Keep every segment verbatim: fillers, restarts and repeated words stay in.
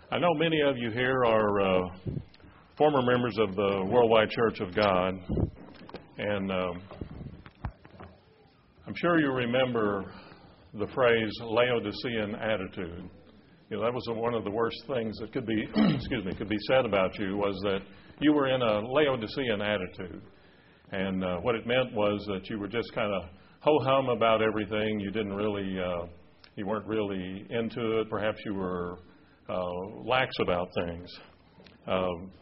I know many of you here are uh, former members of the Worldwide Church of God, and um, I'm sure you remember the phrase Laodicean attitude. You know, that was one of the worst things that could be, excuse me, could be said about you, was that you were in a Laodicean attitude. And uh, what it meant was that you were just kind of ho-hum about everything. You didn't really, uh, you weren't really into it. Perhaps you were uh, lax about things. Um,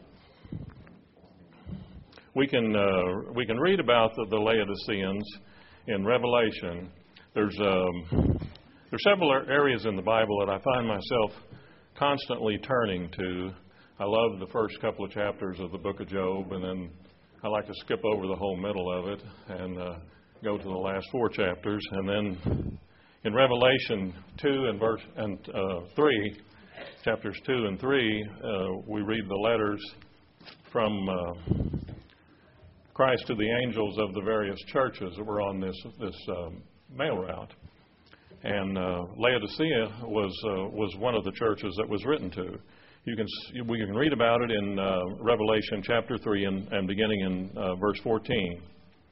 we can uh, we can read about the, the Laodiceans in Revelation. There's um, there's several areas in the Bible that I find myself constantly turning to. I love the first couple of chapters of the book of Job, and then I like to skip over the whole middle of it and uh, go to the last four chapters. And then in Revelation two and verse and uh, three, chapters two and three, uh, we read the letters from uh, Christ to the angels of the various churches that were on this this um, mail route. And uh, Laodicea was uh, was one of the churches that was written to. You can we can read about it in uh, Revelation chapter three and, and beginning in uh, verse fourteen.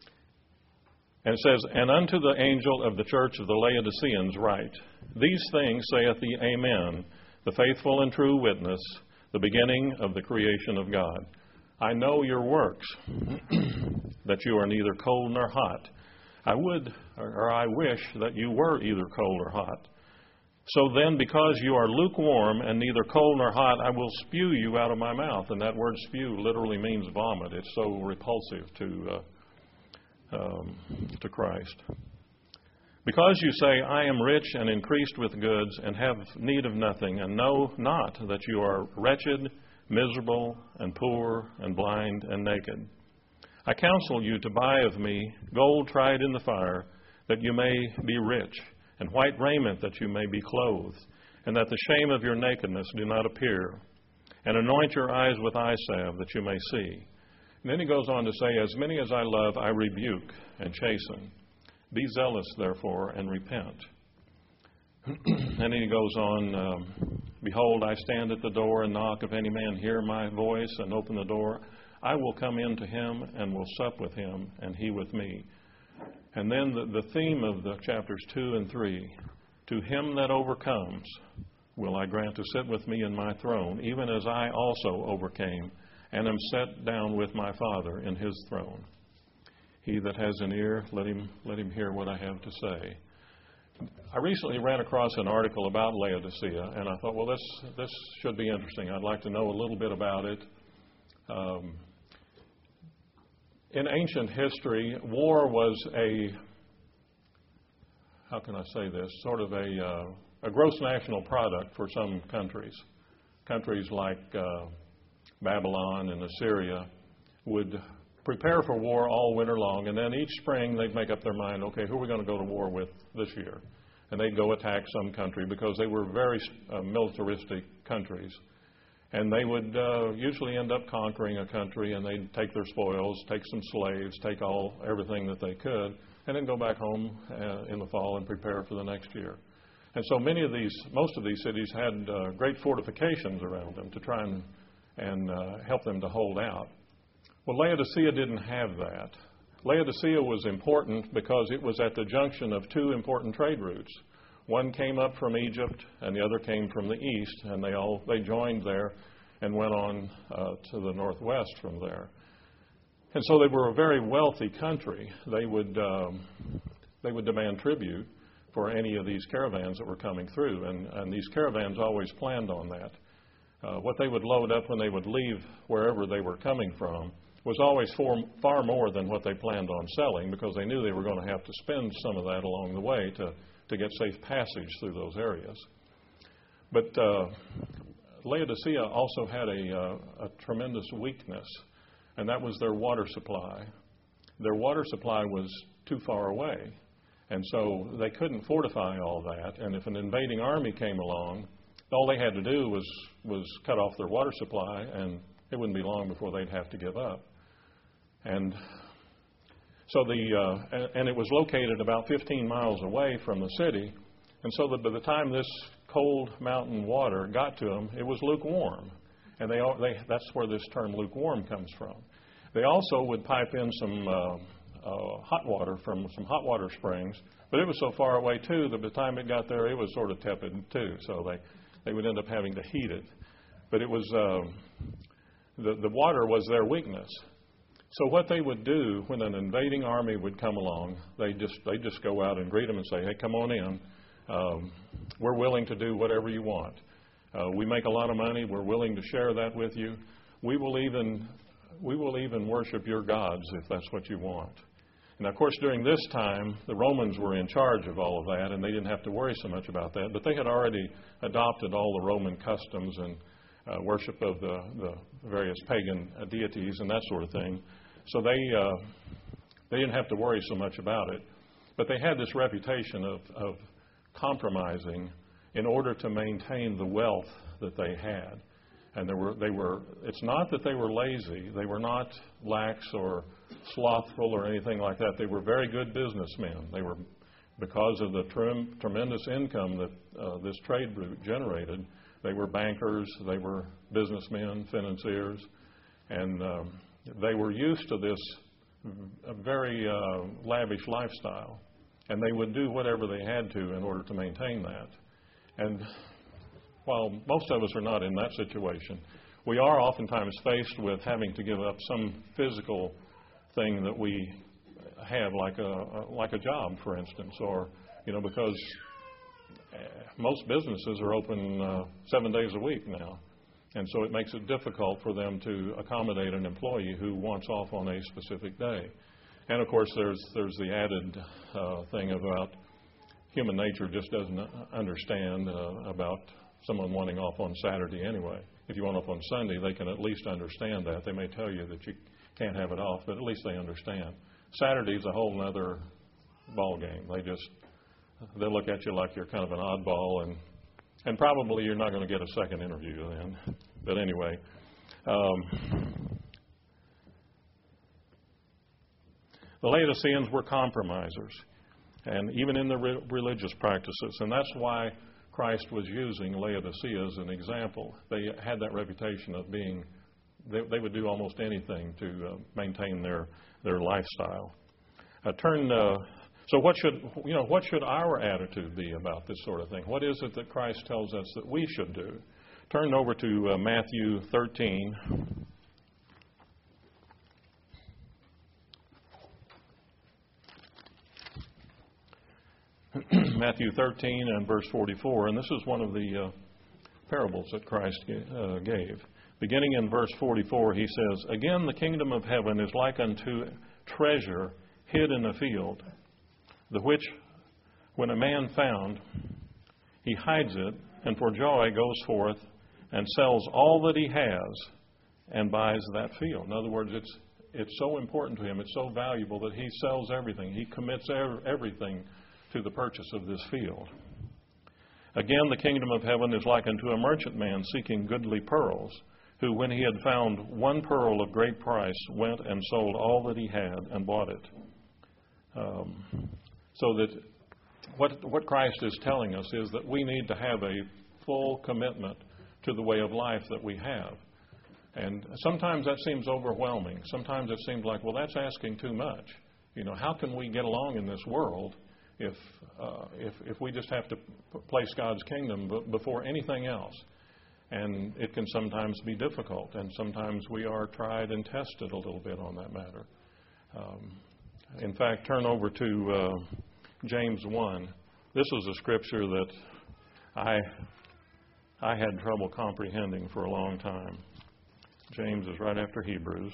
And it says, "And unto the angel of the church of the Laodiceans write, These things saith the Amen, the faithful and true witness, the beginning of the creation of God. I know your works, that you are neither cold nor hot. I would, or I wish that you were either cold or hot. So then, because you are lukewarm and neither cold nor hot, I will spew you out of my mouth." And that word spew literally means vomit. It's so repulsive to uh, um, to Christ. "Because you say, I am rich and increased with goods and have need of nothing, and know not that you are wretched, miserable, and poor, and blind, and naked. I counsel you to buy of me gold tried in the fire, that you may be rich, and white raiment that you may be clothed, and that the shame of your nakedness do not appear. And anoint your eyes with eye salve, that you may see." And then he goes on to say, "As many as I love, I rebuke and chasten. Be zealous, therefore, and repent." And then he goes on, um, "Behold, I stand at the door and knock. If any man hear my voice and open the door, I will come in to him and will sup with him, and he with me." And then the, the theme of the chapters two and three, "To him that overcomes will I grant to sit with me in my throne, even as I also overcame, and am set down with my Father in his throne. He that has an ear, let him let him hear what I have to say." I recently ran across an article about Laodicea, and I thought, well, this this should be interesting. I'd like to know a little bit about it. Um, in ancient history, war was a, how can I say this, sort of a, uh, a gross national product for some countries. Countries like uh, Babylon and Assyria would prepare for war all winter long, and then each spring they'd make up their mind, okay, who are we going to go to war with this year? And they'd go attack some country because they were very uh, militaristic countries. And they would uh, usually end up conquering a country, and they'd take their spoils, take some slaves, take all everything that they could, and then go back home uh, in the fall and prepare for the next year. And so many of these, most of these cities had uh, great fortifications around them to try and, and uh, help them to hold out. Well, Laodicea didn't have that. Laodicea was important because it was at the junction of two important trade routes. One came up from Egypt, and the other came from the east, and they all they joined there and went on uh, to the northwest from there. And so they were a very wealthy country. They would um, they would demand tribute for any of these caravans that were coming through, and, and these caravans always planned on that. Uh, what they would load up when they would leave wherever they were coming from was always for, far more than what they planned on selling, because they knew they were going to have to spend some of that along the way to, to get safe passage through those areas. But uh, Laodicea also had a, uh, a tremendous weakness, and that was their water supply. Their water supply was too far away, and so they couldn't fortify all that. And if an invading army came along, all they had to do was, was cut off their water supply, and it wouldn't be long before they'd have to give up. And so the uh, and it was located about fifteen miles away from the city, and so that by the time this cold mountain water got to them, it was lukewarm. And they, they that's where this term lukewarm comes from. They also would pipe in some uh, uh, hot water from some hot water springs, but it was so far away, too, that by the time it got there, it was sort of tepid, too. So they, they would end up having to heat it. But it was uh, the, the water was their weakness. So what they would do when an invading army would come along, they just they just go out and greet them and say, hey, come on in. Um, we're willing to do whatever you want. Uh, we make a lot of money. We're willing to share that with you. We will even we will even worship your gods if that's what you want. And of course, during this time, the Romans were in charge of all of that, and they didn't have to worry so much about that. But they had already adopted all the Roman customs and uh, worship of the, the various pagan uh, deities and that sort of thing. So they uh, they didn't have to worry so much about it. But they had this reputation of, of compromising in order to maintain the wealth that they had. And there were, they were, it's not that they were lazy. They were not lax or slothful or anything like that. They were very good businessmen. They were, because of the trem, tremendous income that uh, this trade route generated, they were bankers, they were businessmen, financiers, and um, they were used to this very uh, lavish lifestyle. And they would do whatever they had to in order to maintain that. And while most of us are not in that situation, we are oftentimes faced with having to give up some physical thing that we have, like a like a job, for instance, or you know, because most businesses are open uh, seven days a week now, and so it makes it difficult for them to accommodate an employee who wants off on a specific day. And of course, there's there's the added uh, thing about human nature just doesn't understand uh, about someone wanting off on Saturday anyway. If you want off on Sunday, they can at least understand that. They may tell you that you can't have it off, but at least they understand. Saturday's a whole other ball game. They just they look at you like you're kind of an oddball, and and probably you're not going to get a second interview then. But anyway. Um, The Laodiceans were compromisers, and even in their re- religious practices. And that's why Christ was using Laodicea as an example. They had that reputation of being, they, they would do almost anything to uh, maintain their, their lifestyle. Uh, turn, uh, so what should, you know, what should our attitude be about this sort of thing? What is it that Christ tells us that we should do? Turn over to uh, Matthew thirteen. Matthew thirteen and verse forty-four, and this is one of the uh, parables that Christ uh, gave. Beginning in verse forty-four, he says, "Again, the kingdom of heaven is like unto treasure hid in a field, the which, when a man found, he hides it, and for joy goes forth and sells all that he has and buys that field." In other words, it's it's so important to him, it's so valuable that he sells everything. He commits everything to the purchase of this field. "Again, the kingdom of heaven is like unto a merchant man seeking goodly pearls, who, when he had found one pearl of great price, went and sold all that he had and bought it." Um, so that what, what Christ is telling us is that we need to have a full commitment to the way of life that we have. And sometimes that seems overwhelming. Sometimes it seems like, well, that's asking too much. You know, how can we get along in this world if uh, if, if we just have to place God's kingdom b- before anything else? And it can sometimes be difficult, and sometimes we are tried and tested a little bit on that matter. Um, in fact, turn over to uh, James one. This was a scripture that I I had trouble comprehending for a long time. James is right after Hebrews.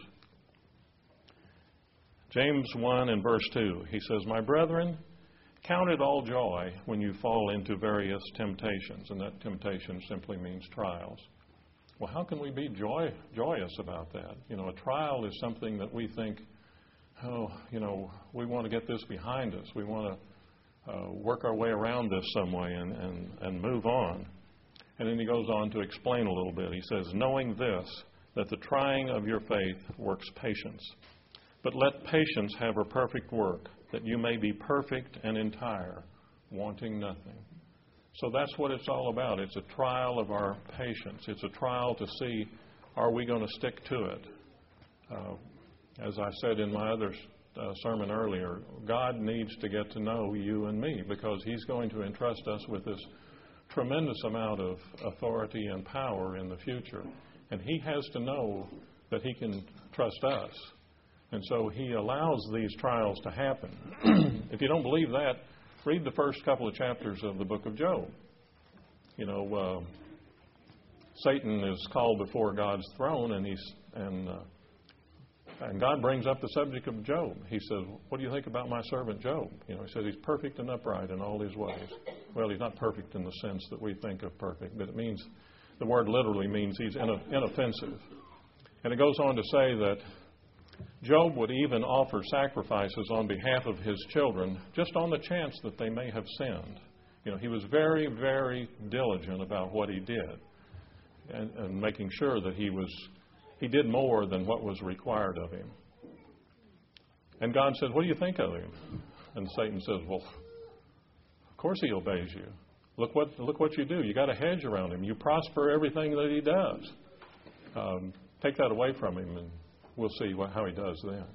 James one and verse two, he says, "My brethren, count it all joy when you fall into various temptations." And that temptation simply means trials. Well, how can we be joy, joyous about that? You know, a trial is something that we think, oh, you know, we want to get this behind us. We want to uh, work our way around this some way and, and, and move on. And then he goes on to explain a little bit. He says, "Knowing this, that the trying of your faith works patience. But let patience have her perfect work, that you may be perfect and entire, wanting nothing." So that's what it's all about. It's a trial of our patience. It's a trial to see, are we going to stick to it? Uh, as I said in my other uh, sermon earlier, God needs to get to know you and me because He's going to entrust us with this tremendous amount of authority and power in the future. And He has to know that He can trust us. And so He allows these trials to happen. If you don't believe that, read the first couple of chapters of the book of Job. You know, uh, Satan is called before God's throne, and he's and uh, and God brings up the subject of Job. He says, "What do you think about my servant Job?" You know, He says he's perfect and upright in all his ways. Well, he's not perfect in the sense that we think of perfect, but it means the word literally means he's inoffensive. And it goes on to say that Job would even offer sacrifices on behalf of his children just on the chance that they may have sinned. You know, he was very, very diligent about what he did and, and making sure that he was he did more than what was required of him. And God says, "What do you think of him?" And Satan says, "Well, of course he obeys you. Look what look what you do. You got a hedge around him. You prosper everything that he does. Um, take that away from him, and we'll see what, how he does then."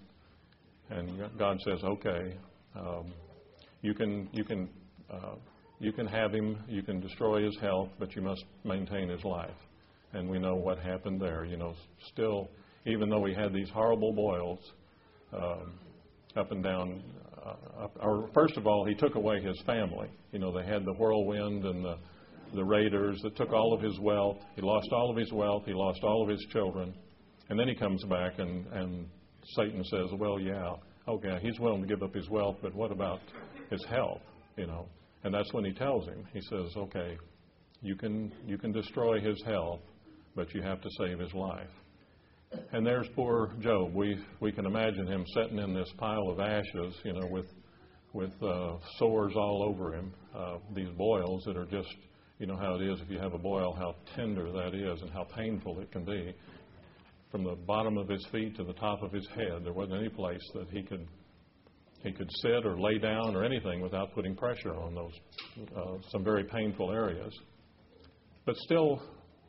And God says, "Okay, um, you can you can uh, you can have him. You can destroy his health, but you must maintain his life." And we know what happened there. You know, still, even though he had these horrible boils um, up and down. Uh, up, or first of all, he took away his family. You know, they had the whirlwind and the the raiders that took all of his wealth. He lost all of his wealth. He lost all of his children. And then he comes back and, and Satan says, "Well, yeah, okay, he's willing to give up his wealth, but what about his health?" You know, and that's when he tells him. He says, "Okay, you can you can destroy his health, but you have to save his life." And there's poor Job. We we can imagine him sitting in this pile of ashes, you know, with with uh, sores all over him, uh, these boils that are just, you know how it is if you have a boil, how tender that is and how painful it can be. From the bottom of his feet to the top of his head, there wasn't any place that he could he could sit or lay down or anything without putting pressure on those uh, some very painful areas. But still,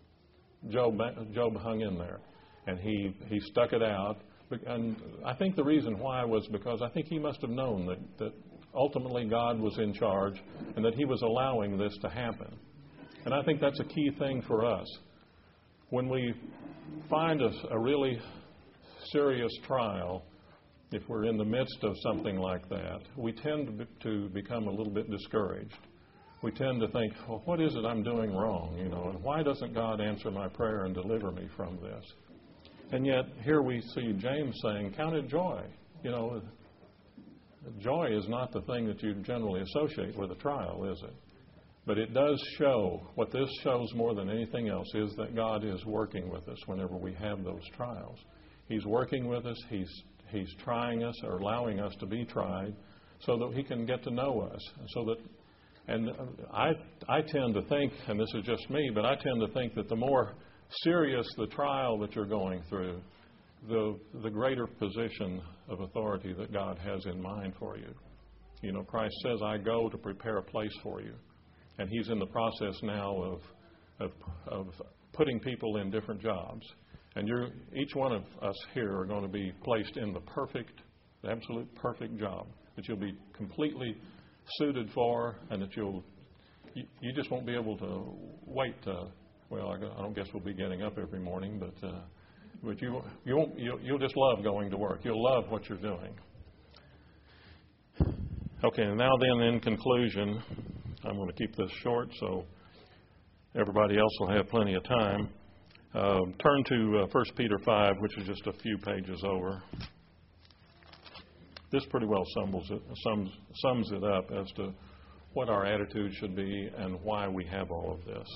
Job Job hung in there, and he he stuck it out. And I think the reason why was because I think he must have known that that ultimately God was in charge and that He was allowing this to happen. And I think that's a key thing for us. When we find a, a really serious trial, if we're in the midst of something like that, we tend to, be, to become a little bit discouraged. We tend to think, "Well, what is it I'm doing wrong? You know, and why doesn't God answer my prayer and deliver me from this?" And yet, here we see James saying, "Count it joy." You know, joy is not the thing that you generally associate with a trial, is it? But it does show, what this shows more than anything else is that God is working with us whenever we have those trials. He's working with us. He's He's trying us or allowing us to be tried so that He can get to know us. So that, and I I tend to think, and this is just me, but I tend to think that the more serious the trial that you're going through, the the greater position of authority that God has in mind for you. You know, Christ says, "I go to prepare a place for you." And He's in the process now of, of of putting people in different jobs. And you're, each one of us here are going to be placed in the perfect, the absolute perfect job that you'll be completely suited for, and that you'll you, you just won't be able to wait. To, well, I, I don't guess we'll be getting up every morning, but uh, but you you won't you'll, you'll just love going to work. You'll love what you're doing. Okay, and now then, in conclusion, I'm going to keep this short so everybody else will have plenty of time. Uh, turn to uh, First Peter five, which is just a few pages over. This pretty well sums it, sums, sums it up as to what our attitude should be and why we have all of this.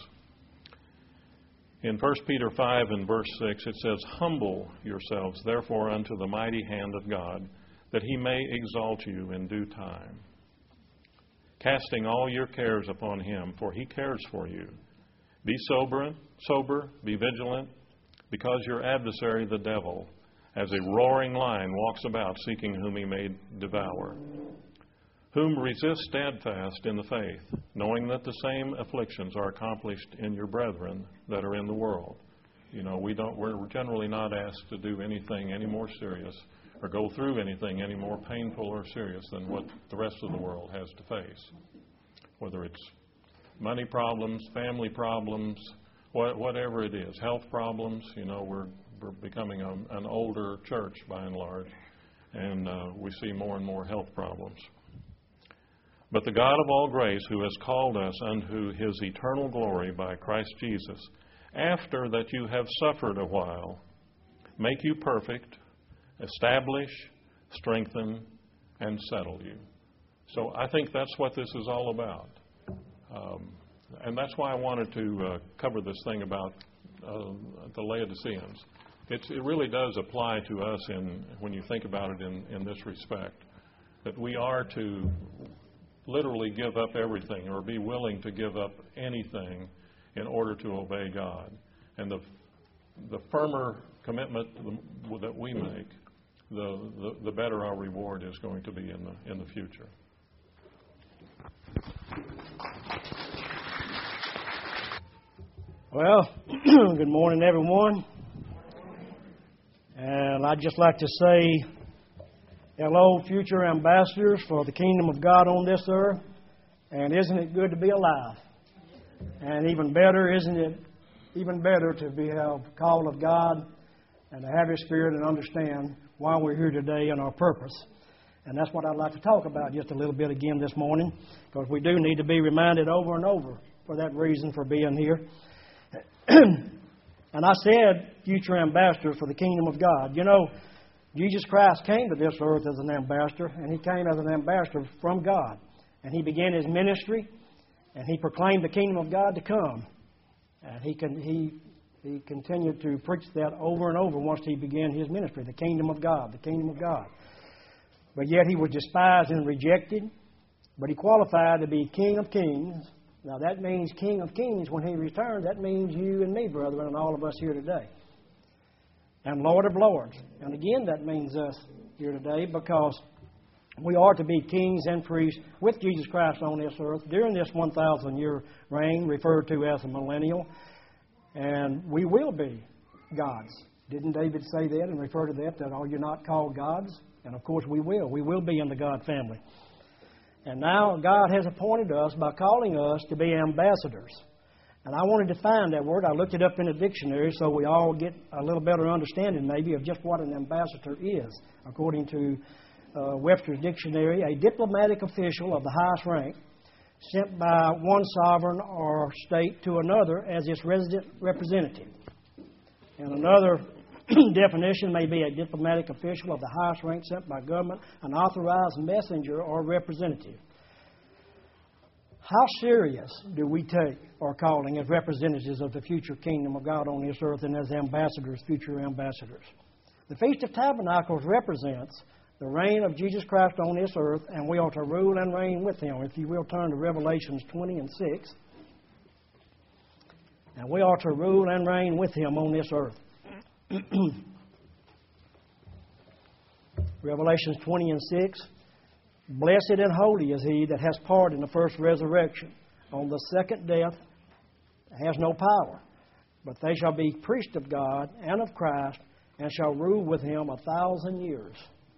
In First Peter five and verse six, it says, "Humble yourselves, therefore, unto the mighty hand of God, that He may exalt you in due time. Casting all your cares upon Him, for He cares for you. Be sober, sober, be vigilant, because your adversary, the devil, as a roaring lion, walks about seeking whom he may devour. whom resist steadfast in the faith, knowing that the same afflictions are accomplished in your brethren that are in the world. You know, we don't, we're generally not asked to do anything any more serious or go through anything any more painful or serious than what the rest of the world has to face. Whether it's money problems, family problems, whatever it is, health problems. You know, we're, we're becoming a, an older church by and large, and uh, we see more and more health problems. But the God of all grace, who has called us unto His eternal glory by Christ Jesus, after that you have suffered a while, make you perfect, establish, strengthen, and settle you. So I think that's what this is all about. Um, and that's why I wanted to uh, cover this thing about uh, the Laodiceans. It's, it really does apply to us in, when you think about it in, in this respect, that we are to literally give up everything or be willing to give up anything in order to obey God. And the, the firmer commitment that we make, the, the, the better our reward is going to be in the, in the future. Well, good morning, everyone. And I'd just like to say hello, future ambassadors for the kingdom of God on this earth. And isn't it good to be alive? And even better, isn't it even better to be a call of God and to have His Spirit and understand why we're here today and our purpose. And that's what I'd like to talk about just a little bit again this morning, because we do need to be reminded over and over for that reason for being here. And I said, future ambassador for the kingdom of God. You know, Jesus Christ came to this earth as an ambassador, and He came as an ambassador from God. And He began His ministry, and He proclaimed the kingdom of God to come. And He can, he, he continued to preach that over and over once He began His ministry, the kingdom of God, the kingdom of God. But yet He was despised and rejected, but He qualified to be King of Kings. Now that means King of Kings. When He returns, that means you and me, brethren, and all of us here today. And Lord of Lords. And again, that means us here today, because we are to be kings and priests with Jesus Christ on this earth during this one thousand year reign, referred to as a millennial. And we will be gods. Didn't David say that and refer to that, that are you not called gods? And of course we will. We will be in the God family. And now God has appointed us by calling us to be ambassadors. And I want to define that word. I looked it up in a dictionary so we all get a little better understanding maybe of just what an ambassador is. According to uh, Webster's Dictionary, a diplomatic official of the highest rank sent by one sovereign or state to another as its resident representative. And another definition may be a diplomatic official of the highest rank sent by government, an authorized messenger or representative. How serious do we take our calling as representatives of the future kingdom of God on this earth and as ambassadors, future ambassadors? The Feast of Tabernacles represents the reign of Jesus Christ on this earth, and we are to rule and reign with Him. If you will, turn to Revelations twenty and six. And we are to rule and reign with Him on this earth. Revelations twenty and six. Blessed and holy is he that has part in the first resurrection. On the second death has no power, but they shall be priests of God and of Christ, and shall rule with Him a thousand years.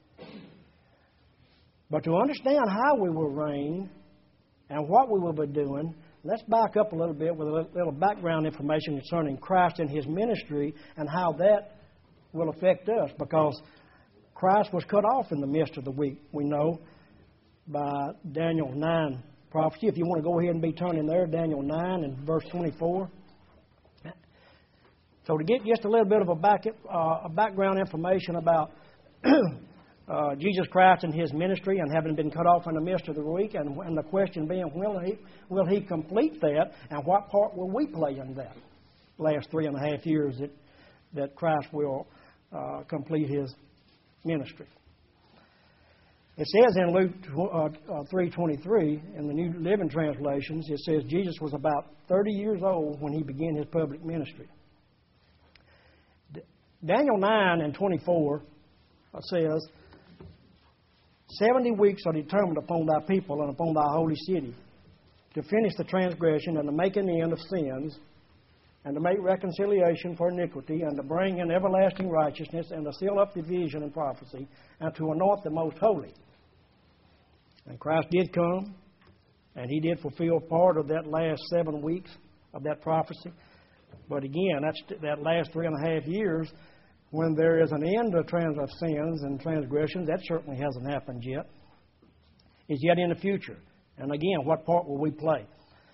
But to understand how we will reign and what we will be doing, let's back up a little bit with a little background information concerning Christ and His ministry and how that will affect us, because Christ was cut off in the midst of the week, we know, by Daniel nine prophecy. If you want to go ahead and be turning there, Daniel nine and verse twenty-four. So to get just a little bit of a, back, uh, a background information about uh, Jesus Christ and His ministry and having been cut off in the midst of the week, and, and the question being, will he, will he complete that, and what part will we play in that last three and a half years that, that Christ will uh, complete His ministry? It says in Luke uh, three twenty-three, in the New Living Translations, it says Jesus was about thirty years old when He began His public ministry. D- Daniel nine and twenty-four says, Seventy weeks are determined upon thy people and upon thy holy city, to finish the transgression and to make an end of sins, and to make reconciliation for iniquity, and to bring in everlasting righteousness, and to seal up the vision and prophecy, and to anoint the most holy. And Christ did come, and He did fulfill part of that last seven weeks of that prophecy. But again, that's that last three and a half years, when there is an end of, trans- of sins and transgressions, that certainly hasn't happened yet. It's yet in the future. And again, what part will we play?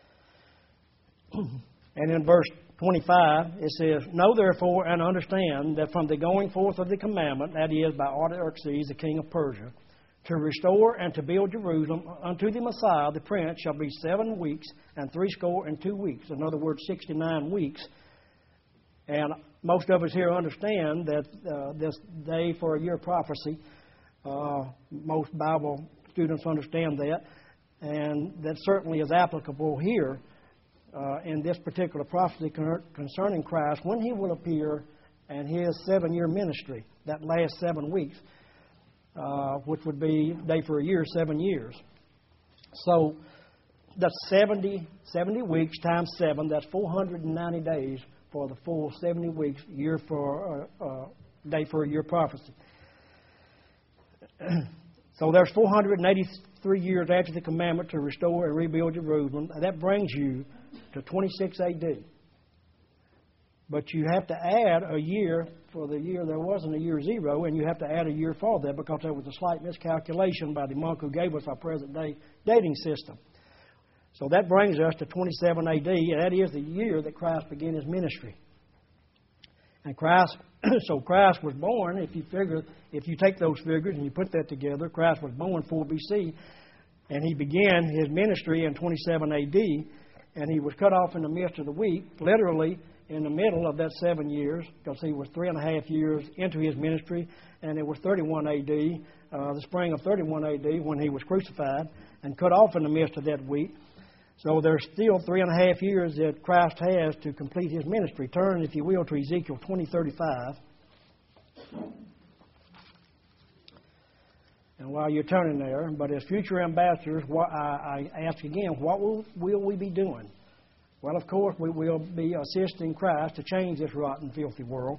And in verse twenty-five, it says, Know therefore and understand that from the going forth of the commandment, that is, by Artaxerxes, the king of Persia, to restore and to build Jerusalem unto the Messiah, the Prince, shall be seven weeks and threescore and two weeks. In other words, sixty-nine weeks. And most of us here understand that uh, this day for a year prophecy, uh, most Bible students understand that, and that certainly is applicable here uh, in this particular prophecy concerning Christ, when He will appear and His seven-year ministry, that last seven weeks, uh, which would be day for a year, seven years. So that's seventy, seventy weeks times seven, that's four hundred ninety days for the full seventy weeks, year for uh, uh, day for a year prophecy. So there's four hundred eighty-three years after the commandment to restore and rebuild Jerusalem. That brings you to twenty-six A D. But you have to add a year for the year there wasn't a year zero, and you have to add a year for that because there was a slight miscalculation by the monk who gave us our present day dating system. So that brings us to twenty-seven A D, and that is the year that Christ began His ministry. And Christ, so Christ was born, if you figure, if you take those figures and you put that together, Christ was born four B C, and He began His ministry in twenty-seven A D, and He was cut off in the midst of the week, literally in the middle of that seven years, because He was three and a half years into His ministry, and it was thirty-one A D, uh, the spring of thirty-one A D, when He was crucified, and cut off in the midst of that week. So there's still three and a half years that Christ has to complete His ministry. Turn, if you will, to Ezekiel twenty thirty-five. And while you're turning there, but as future ambassadors, what I, I ask again, what will, will we be doing? Well, of course, we will be assisting Christ to change this rotten, filthy world.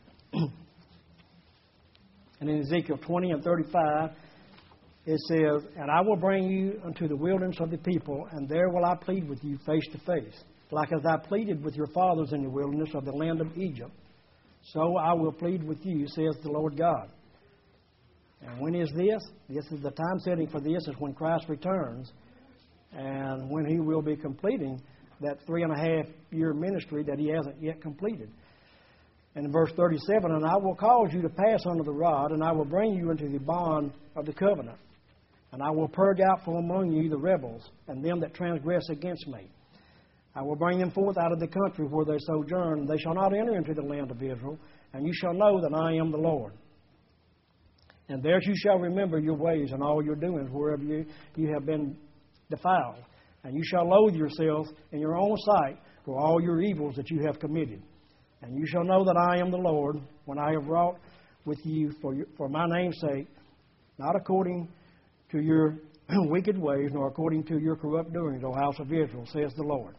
And in Ezekiel twenty and thirty-five, it says, And I will bring you unto the wilderness of the people, and there will I plead with you face to face, like as I pleaded with your fathers in the wilderness of the land of Egypt. So I will plead with you, says the Lord God. And when is this? This is the time setting for this is when Christ returns, and when He will be completing that three and a half year ministry that He hasn't yet completed. And in verse thirty-seven, And I will cause you to pass under the rod, and I will bring you into the bond of the covenant. And I will purge out from among you the rebels, and them that transgress against me. I will bring them forth out of the country where they sojourn. They shall not enter into the land of Israel, and you shall know that I am the Lord. And there you shall remember your ways and all your doings wherever you, you have been defiled. And you shall loathe yourselves in your own sight for all your evils that you have committed. And you shall know that I am the Lord when I have wrought with you for, your, for my name's sake, not according to your wicked ways, nor according to your corrupt doings, O house of Israel, says the Lord.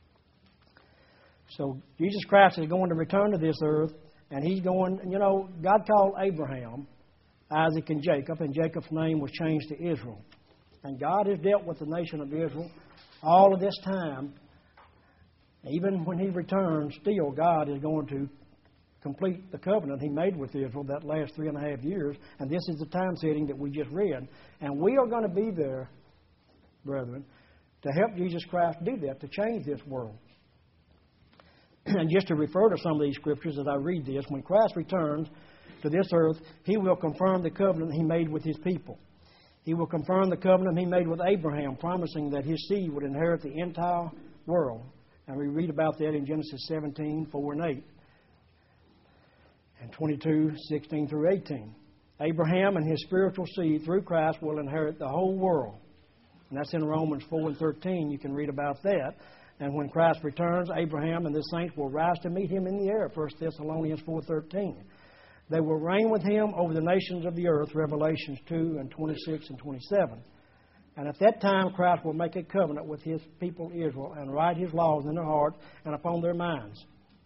So Jesus Christ is going to return to this earth, and He's going, you know, God called Abraham, Isaac, and Jacob, and Jacob's name was changed to Israel. And God has dealt with the nation of Israel all of this time. Even when He returns, still God is going to complete the covenant He made with Israel that last three and a half years. And this is the time setting that we just read. And we are going to be there, brethren, to help Jesus Christ do that, to change this world. And just to refer to some of these scriptures as I read this, when Christ returns to this earth, He will confirm the covenant He made with His people. He will confirm the covenant He made with Abraham, promising that his seed would inherit the entire world. And we read about that in Genesis seventeen, four and eight. And twenty-two, sixteen through eighteen. Abraham and his spiritual seed through Christ will inherit the whole world. And that's in Romans four and thirteen. You can read about that. And when Christ returns, Abraham and the saints will rise to meet Him in the air, First Thessalonians four thirteen. They will reign with him over the nations of the earth, Revelations two and twenty-six and twenty-seven. And at that time, Christ will make a covenant with his people Israel and write his laws in their heart and upon their minds.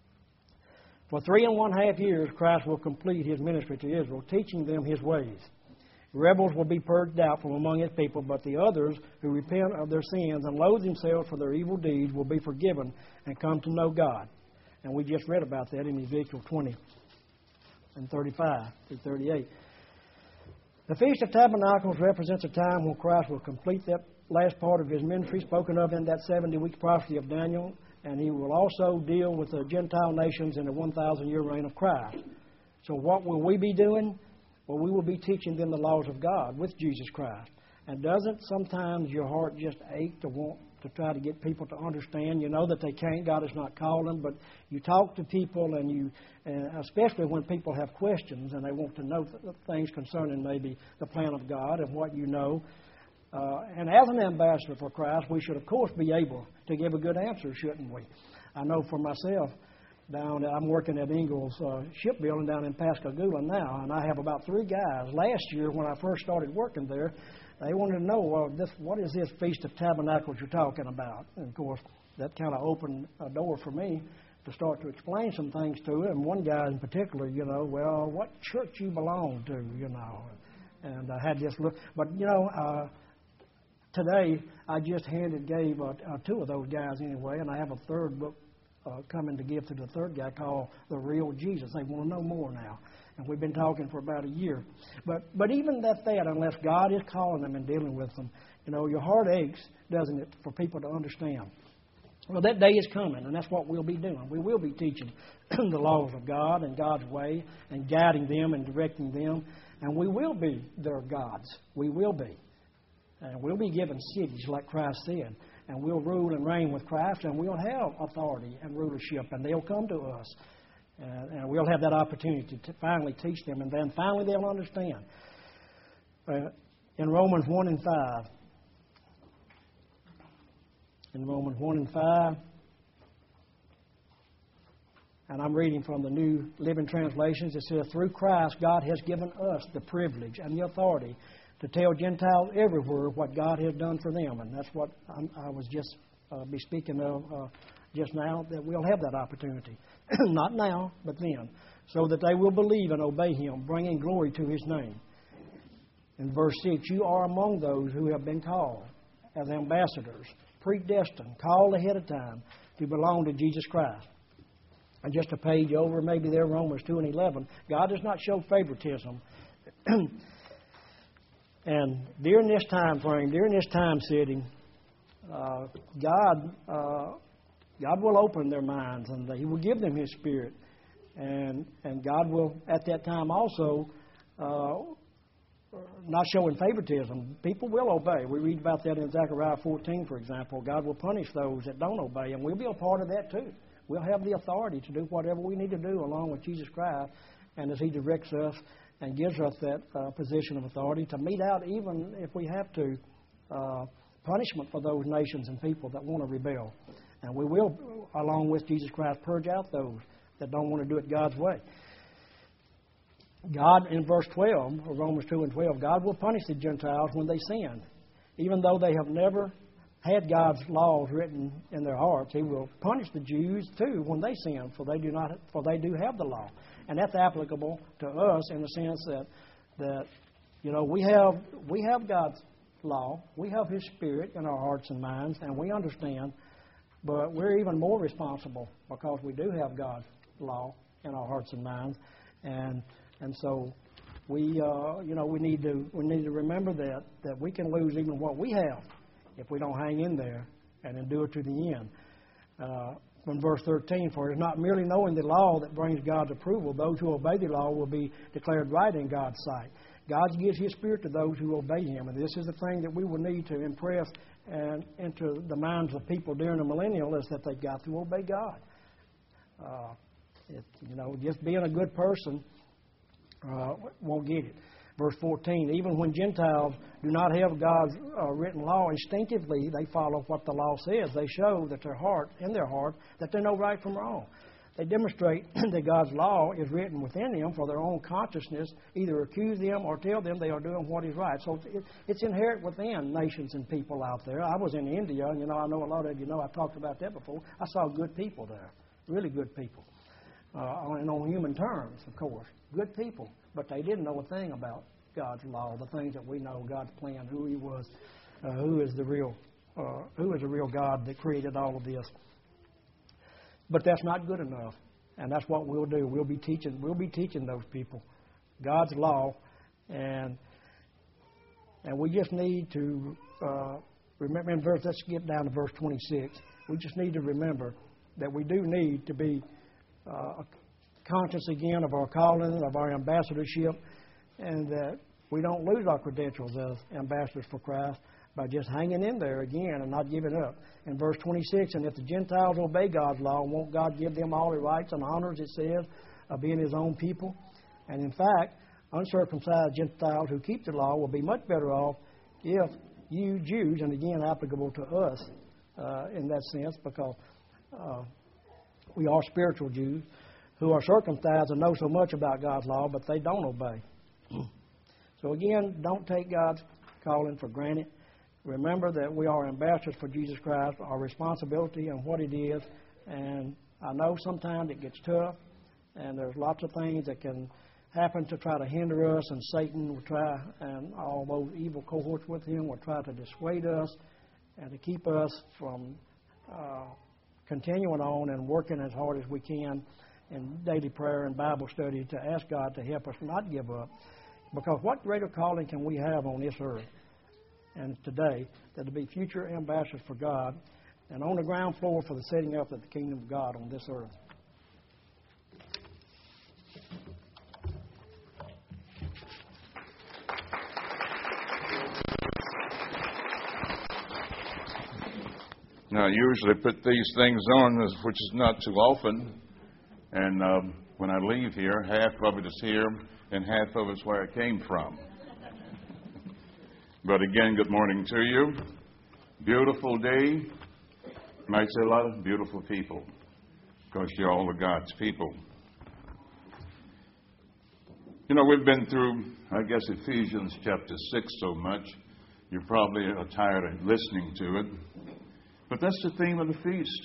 For three and one half years, Christ will complete his ministry to Israel, teaching them his ways. Rebels will be purged out from among his people, but the others who repent of their sins and loathe themselves for their evil deeds will be forgiven and come to know God. And we just read about that in Ezekiel twenty and thirty-five through thirty-eight. The Feast of Tabernacles represents a time when Christ will complete that last part of his ministry spoken of in that seventy-week prophecy of Daniel, and he will also deal with the Gentile nations in the one thousand year reign of Christ. So what will we be doing? Well, we will be teaching them the laws of God with Jesus Christ. And doesn't sometimes your heart just ache to want to try to get people to understand? You know that they can't. God has not called them, but you talk to people, and you, uh, especially when people have questions and they want to know th- things concerning maybe the plan of God and what you know. Uh, and as an ambassador for Christ, we should, of course, be able to give a good answer, shouldn't we? I know for myself, down I'm working at Ingalls uh, Shipbuilding down in Pascagoula now, and I have about three guys. Last year, when I first started working there, they wanted to know, well, this, what is this Feast of Tabernacles you're talking about? And, of course, that kind of opened a door for me to start to explain some things to it. And one guy in particular, you know, well, what church you belong to, you know. And I had this look. But, you know, uh, today I just handed, gave uh, uh, two of those guys anyway, and I have a third book uh, coming to give to the third guy called The Real Jesus. They want to know more now. And we've been talking for about a year. But but even at that, unless God is calling them and dealing with them, you know, your heart aches, doesn't it, for people to understand. Well, that day is coming, and that's what we'll be doing. We will be teaching the laws of God and God's way and guiding them and directing them. And we will be their gods. We will be. And we'll be given cities like Christ said. And we'll rule and reign with Christ, and we'll have authority and rulership, and they'll come to us. Uh, and we'll have that opportunity to finally teach them, and then finally they'll understand. Uh, in Romans one and five, in Romans one and five, and I'm reading from the New Living Translations, it says, through Christ God has given us the privilege and the authority to tell Gentiles everywhere what God has done for them. And that's what I'm, I was just uh, be speaking of uh, just now, that we'll have that opportunity. Not now, but then. So that they will believe and obey him, bringing glory to his name. In verse six, you are among those who have been called as ambassadors, predestined, called ahead of time to belong to Jesus Christ. And just a page over, maybe there, Romans two and eleven, God does not show favoritism. And during this time frame, during this time setting, uh, God uh, God will open their minds, and He will give them His Spirit. And and God will, at that time also, uh, not showing favoritism. People will obey. We read about that in Zechariah fourteen, for example. God will punish those that don't obey, and we'll be a part of that too. We'll have the authority to do whatever we need to do along with Jesus Christ, and as He directs us and gives us that uh, position of authority to mete out, even if we have to, uh, punishment for those nations and people that want to rebel. And we will, along with Jesus Christ, purge out those that don't want to do it God's way. God, in verse twelve, or Romans two and twelve, God will punish the Gentiles when they sin. Even though they have never had God's laws written in their hearts, He will punish the Jews too when they sin, for they do not, for they do have the law. And that's applicable to us in the sense that, that you know, we have we have God's law, we have His Spirit in our hearts and minds, and we understand. But we're even more responsible because we do have God's law in our hearts and minds, and and so we uh, you know we need to we need to remember that that we can lose even what we have if we don't hang in there and endure to the end. Uh, from verse thirteen, for it is not merely knowing the law that brings God's approval. Those who obey the law will be declared right in God's sight. God gives His Spirit to those who obey Him, and this is the thing that we will need to impress and into the minds of people during the millennial, is that they've got to obey God. Uh, it, you know, just being a good person uh, won't get it. Verse fourteen, even when Gentiles do not have God's uh, written law, instinctively they follow what the law says. They show that their heart, in their heart, that they know right from wrong. They demonstrate that God's law is written within them for their own consciousness, either accuse them or tell them they are doing what is right. So it, it's inherent within nations and people out there. I was in India, and you know, I know a lot of you know, I talked about that before. I saw good people there, really good people, uh, and on human terms, of course, good people. But they didn't know a thing about God's law, the things that we know, God's plan, who He was, uh, who is the real, uh, who is the real God that created all of this. But that's not good enough, and that's what we'll do. We'll be teaching. We'll be teaching those people God's law, and and we just need to uh, remember. In verse, let's get down to verse twenty-six. We just need to remember that we do need to be uh, conscious again of our calling, of our ambassadorship, and that we don't lose our credentials as ambassadors for Christ by just hanging in there again and not giving up. In verse twenty-six, and if the Gentiles obey God's law, won't God give them all the rights and honors, it says, of being His own people? And in fact, uncircumcised Gentiles who keep the law will be much better off if you Jews, and again applicable to us uh, in that sense, because uh, we are spiritual Jews, who are circumcised and know so much about God's law, but they don't obey. So again, don't take God's calling for granted. Remember that we are ambassadors for Jesus Christ, our responsibility and what it is. And I know sometimes it gets tough, and there's lots of things that can happen to try to hinder us, and Satan will try, and all those evil cohorts with him will try to dissuade us and to keep us from uh, continuing on and working as hard as we can in daily prayer and Bible study to ask God to help us not give up. Because what greater calling can we have on this earth and today than to be future ambassadors for God and on the ground floor for the setting up of the kingdom of God on this earth? Now, I usually put these things on, which is not too often, and um, when I leave here, half of it is here and half of it is where I came from. But again, good morning to you. Beautiful day. Might say a lot of beautiful people, because you're all of God's people. You know, we've been through, I guess, Ephesians chapter six so much, you probably are tired of listening to it. But that's the theme of the feast.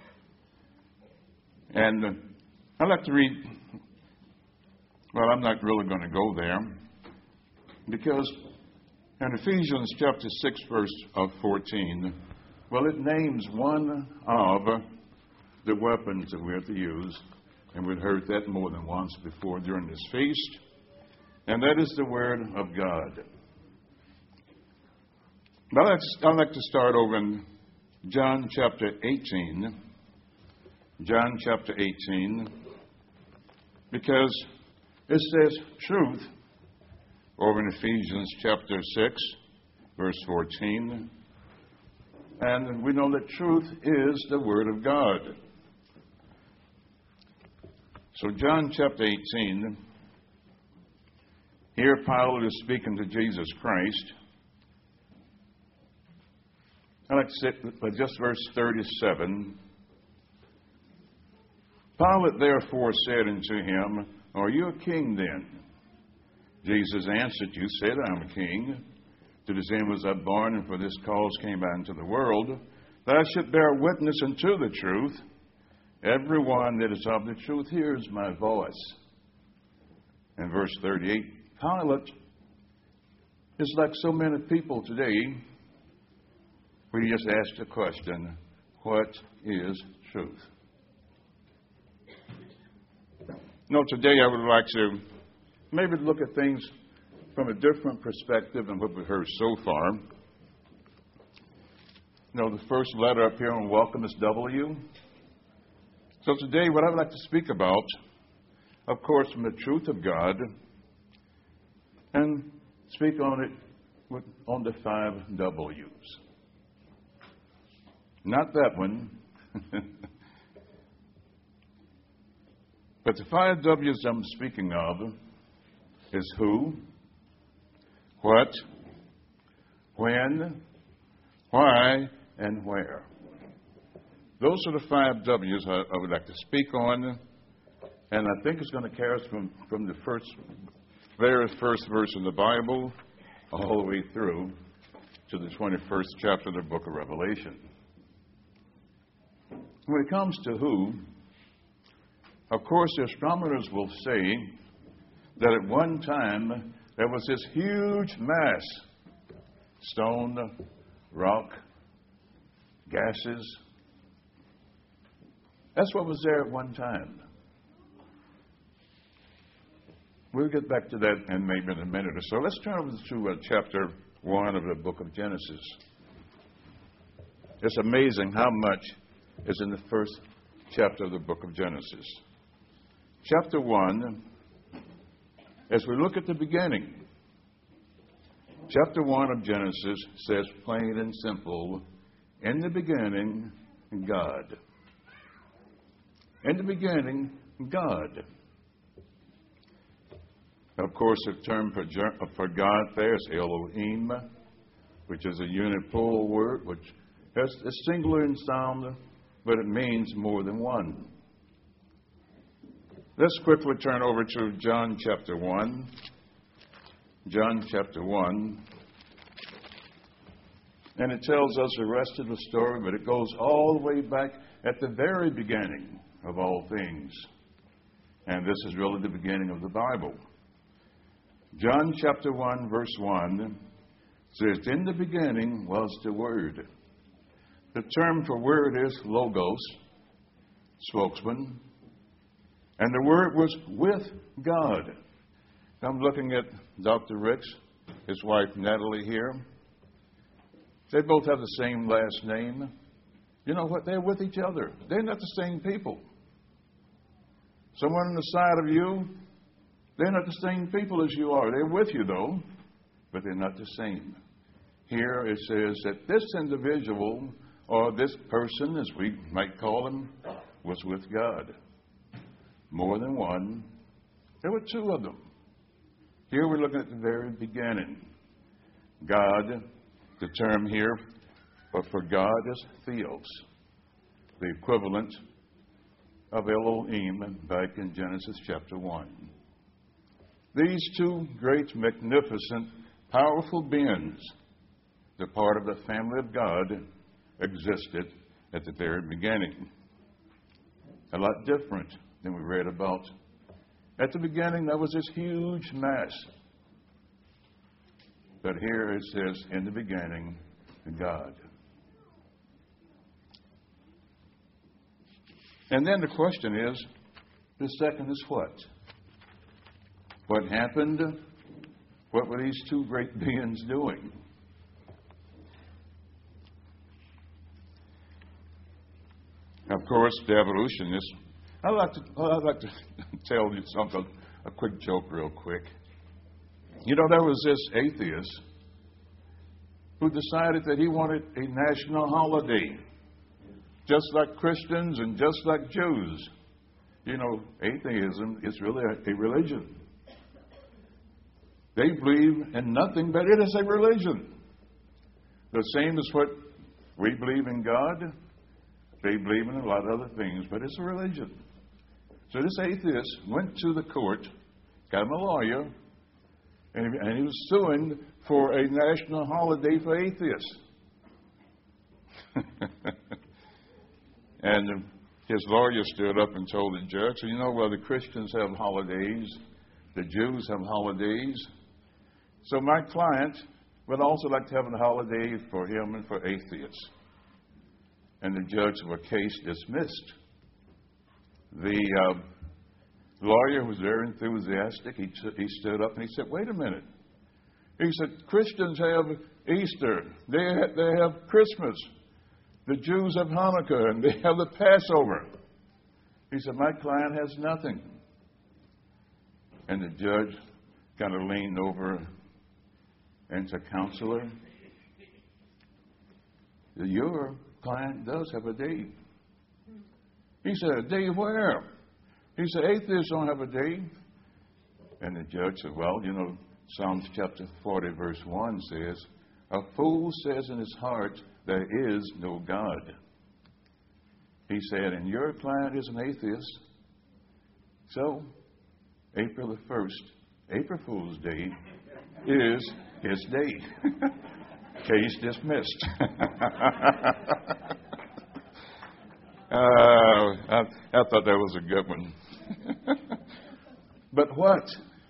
And uh, I'd like to read, well, I'm not really going to go there, because in Ephesians chapter six, verse of fourteen, well, it names one of the weapons that we're to use, and we've heard that more than once before during this feast, and that is the Word of God. But I'd like to, I'd like to start over in John chapter eighteen. John chapter eighteen, because it says truth over in Ephesians chapter six, verse fourteen. And we know that truth is the Word of God. So John chapter eighteen, here Pilate is speaking to Jesus Christ. I'd like to say just verse thirty-seven. Pilate therefore said unto him, Are you a king then? Jesus answered, You said I am a king. To this end was I born, and for this cause came I into the world, that I should bear witness unto the truth. Everyone that is of the truth hears my voice. And verse thirty-eight, Pilate is like so many people today. We just ask the question, what is truth? No, today I would like to maybe look at things from a different perspective than what we've heard so far. You know, the first letter up here on welcome is W. So today what I would like to speak about, of course, from the truth of God, and speak on it with, on the five W's. Not that one. But the five W's I'm speaking of is who, what, when, why, and where. Those are the five W's I, I would like to speak on. And I think it's going to carry us from, from the first, very first verse in the Bible all the way through to the twenty-first chapter of the book of Revelation. When it comes to who, of course, the astronomers will say that at one time there was this huge mass, stone, rock, gases. That's what was there at one time. We'll get back to that in maybe in a minute or so. Let's turn over to uh, chapter one of the book of Genesis. It's amazing how much is in the first chapter of the book of Genesis. Chapter one, as we look at the beginning, chapter one of Genesis says plain and simple, in the beginning, God. In the beginning, God. Of course, the term for, for God there is Elohim, which is a unipolar word, which is singular in sound, but it means more than one. Let's quickly turn over to John chapter one. John chapter one. And it tells us the rest of the story, but it goes all the way back at the very beginning of all things. And this is really the beginning of the Bible. John chapter one, verse one says, in the beginning was the Word. The term for word is logos, spokesman. And the Word was with God. I'm looking at Doctor Ricks, his wife Natalie here. They both have the same last name. You know what? They're with each other. They're not the same people. Someone on the side of you, they're not the same people as you are. They're with you, though, but they're not the same. Here it says that this individual, or this person, as we might call him, was with God. More than one. There were two of them. Here we're looking at the very beginning. God, the term here for, for God is theos, the equivalent of Elohim back in Genesis chapter one. These two great, magnificent, powerful beings, the part of the family of God, existed at the very beginning. A lot different than we read about. At the beginning, there was this huge mass. But here it says, in the beginning, God. And then the question is, the second is what? What happened? What were these two great beings doing? Of course, the evolutionists. I'd like to, I'd like to tell you something, a quick joke real quick. You know, there was this atheist who decided that he wanted a national holiday, just like Christians and just like Jews. You know, atheism is really a, a religion. They believe in nothing, but it is a religion. The same as what we believe in God. They believe in a lot of other things, but it's a religion. So this atheist went to the court, got him a lawyer, and he, and he was suing for a national holiday for atheists. And his lawyer stood up and told the judge, so you know, well, the Christians have holidays, the Jews have holidays. So my client would also like to have a holiday for him and for atheists. And the judge of a case dismissed. The uh, lawyer was very enthusiastic. He, he stood up and he said, wait a minute. He said, Christians have Easter. They have, they have Christmas. The Jews have Hanukkah, and they have the Passover. He said, my client has nothing. And the judge kind of leaned over and said, counselor, your client does have a day. He said, a day where? He said, atheists don't have a day. And the judge said, well, you know, Psalms chapter forty, verse one says, a fool says in his heart, there is no God. He said, and your client is an atheist. So, April the first, April Fool's Day, is his day. Case dismissed. uh, I, I thought that was a good one. But what?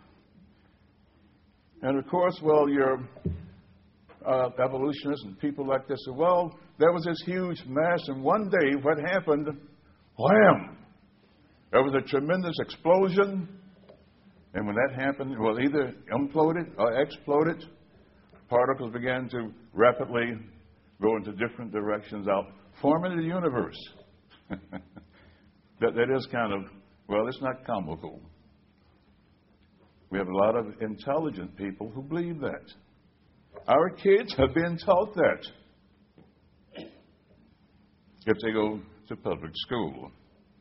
And of course, well, your uh, evolutionists and people like this say, well, there was this huge mass, and one day what happened? Wham! There was a tremendous explosion, and when that happened, it was either imploded or exploded. Particles began to rapidly go into different directions out, forming the universe. that, that is kind of, well, it's not comical. We have a lot of intelligent people who believe that. Our kids have been taught that if they go to public school.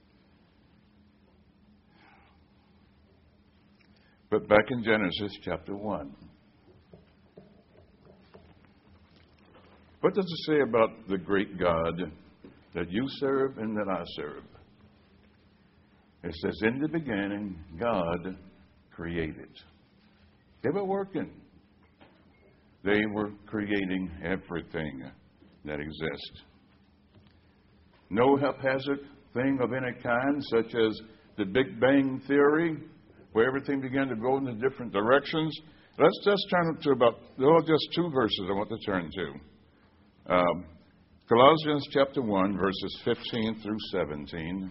But back in Genesis chapter one, what does it say about the great God that you serve and that I serve? It says, in the beginning, God created. They were working. They were creating everything that exists. No haphazard thing of any kind, such as the Big Bang Theory, where everything began to go in the different directions. Let's just turn to about, oh, just two verses I want to turn to. Um, Colossians chapter one, verses fifteen through seventeen.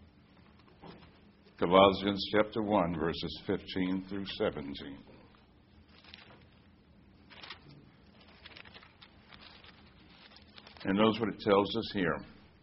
Colossians chapter one, verses fifteen through seventeen. And notice what it tells us here.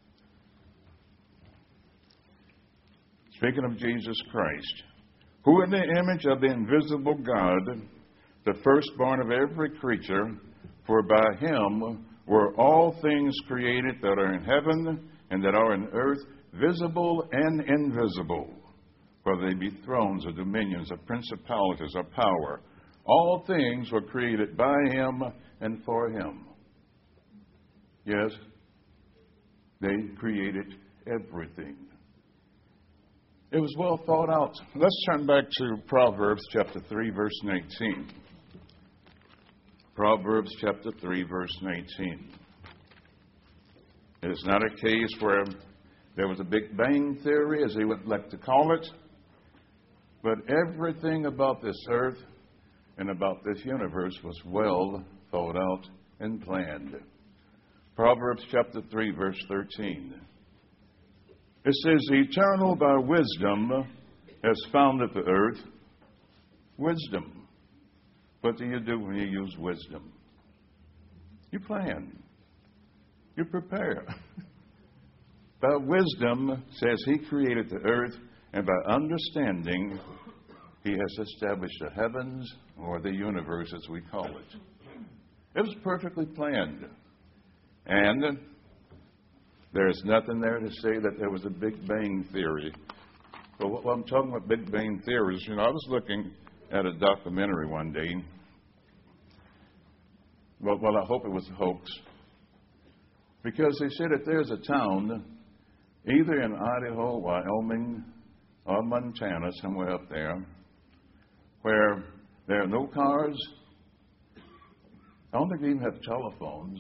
Speaking of Jesus Christ, who in the image of the invisible God, the firstborn of every creature, for by him were all things created that are in heaven and that are in earth, visible and invisible, whether they be thrones or dominions or principalities or power. All things were created by him and for him. Yes, they created everything. It was well thought out. Let's turn back to Proverbs chapter three, verse nineteen. Proverbs chapter three, verse nineteen. It is not a case where there was a Big Bang Theory, as they would like to call it, but everything about this earth and about this universe was well thought out and planned. Proverbs chapter three, verse thirteen. It says, the eternal by wisdom has founded the earth. Wisdom. What do you do when you use wisdom? You plan. You prepare. By wisdom, says he created the earth, and by understanding, he has established the heavens, or the universe as we call it. It was perfectly planned. And there's nothing there to say that there was a Big Bang Theory. But what I'm talking about Big Bang theories, you know, I was looking at a documentary one day. Well, well, I hope it was a hoax. Because they said that there's a town, either in Idaho, Wyoming, or Montana, somewhere up there, where there are no cars. I don't think they even have telephones.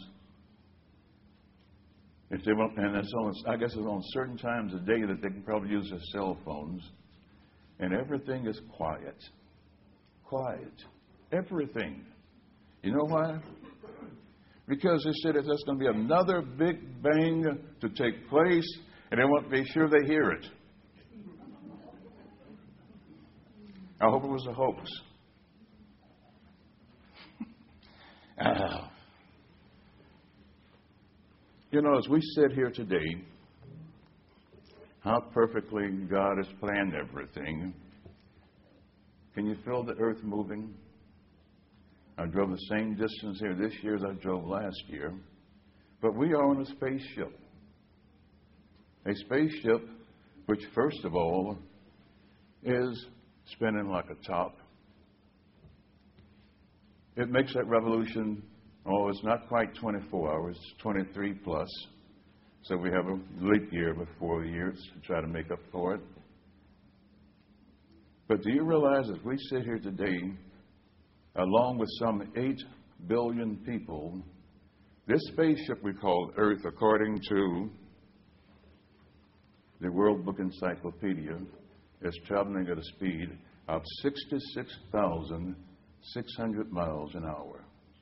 If they want, and it's on, I guess it's on certain times of day that they can probably use their cell phones. And everything is quiet. Quiet. Everything. You know why? Because they said that there's going to be another Big Bang to take place, and they want to be sure they hear it. I hope it was a hoax. ah. You know, as we sit here today, how perfectly God has planned everything. Can you feel the earth moving? I drove the same distance here this year as I drove last year. But we are on a spaceship. A spaceship which, first of all, is spinning like a top. It makes that revolution, oh, it's not quite twenty-four hours, it's twenty-tee plus. So we have a leap year of four years to try to make up for it. But do you realize as we sit here today, along with some eight billion people, this spaceship we call Earth, according to the World Book Encyclopedia, is traveling at a speed of sixty-six thousand six hundred miles an hour.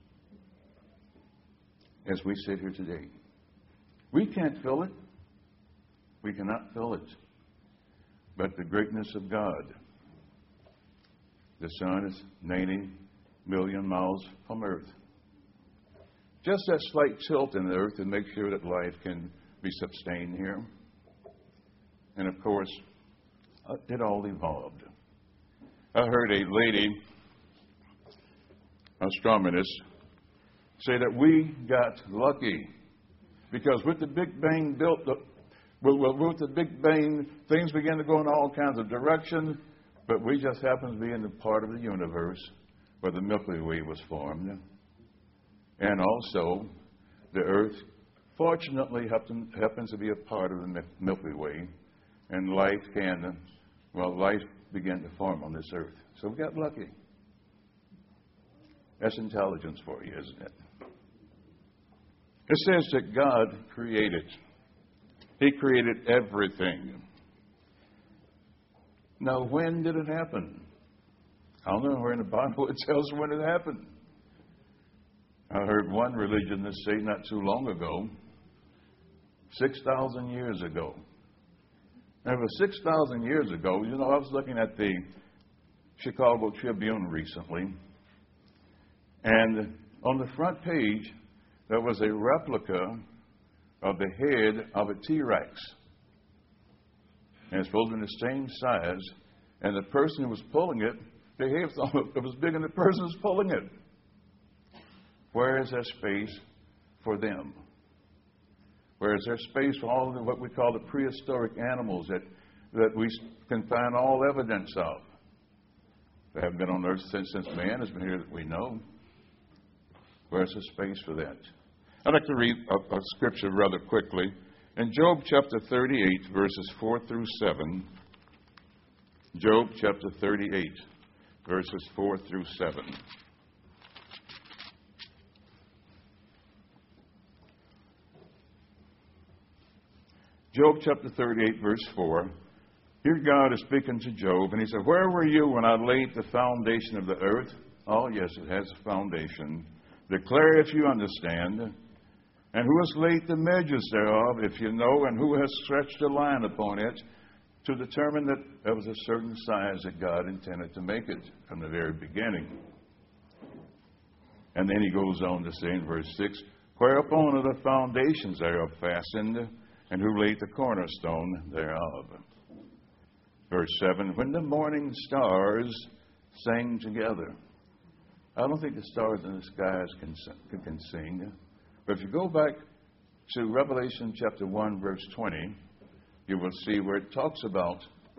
As we sit here today, we can't fill it. We cannot fill it. But the greatness of God. The sun is ninety million miles from Earth. Just that slight tilt in the Earth to make sure that life can be sustained here. And of course, it all evolved. I heard a lady, astronomist, say that we got lucky because with the Big Bang built, the, with the Big Bang, things began to go in all kinds of directions, but we just happened to be in the part of the universe where the Milky Way was formed. And also, the Earth, fortunately, happen, happens to be a part of the Milky Way, and life can, well, life began to form on this Earth. So we got lucky. That's intelligence for you, isn't it? It says that God created. He created everything. Now, when did it happen? I don't know where in the Bible it tells when it happened. I heard one religionist say not too long ago, six thousand years ago. Now, for six thousand years ago, you know, I was looking at the Chicago Tribune recently, and on the front page, there was a replica of the head of a T-Rex. And it's supposed to be the same size, and the person who was pulling it, the head was bigger than the person who was pulling it. Where is there space for them? Where is there space for all of what we call the prehistoric animals that, that we can find all evidence of? They haven't been on earth since, since man has been here that we know. Where's the space for that? I'd like to read a, a scripture rather quickly. In Job chapter thirty-eight, verses four through seven. Job chapter thirty-eight, verses four through seven. Job chapter thirty-eight, verse four. Here God is speaking to Job, and he said, "Where were you when I laid the foundation of the earth?" Oh, yes, it has a foundation. "Declare if you understand. And who has laid the measures thereof, if you know, and who has stretched a line upon it to determine that there was a certain size that God intended to make it from the very beginning?" And then he goes on to say in verse six, "Whereupon are the foundations thereof fastened, and who laid the cornerstone thereof?" Verse seven, "When the morning stars sang together." I don't think the stars in the skies can, can sing. But if you go back to Revelation chapter one, verse twenty, you will see where it talks about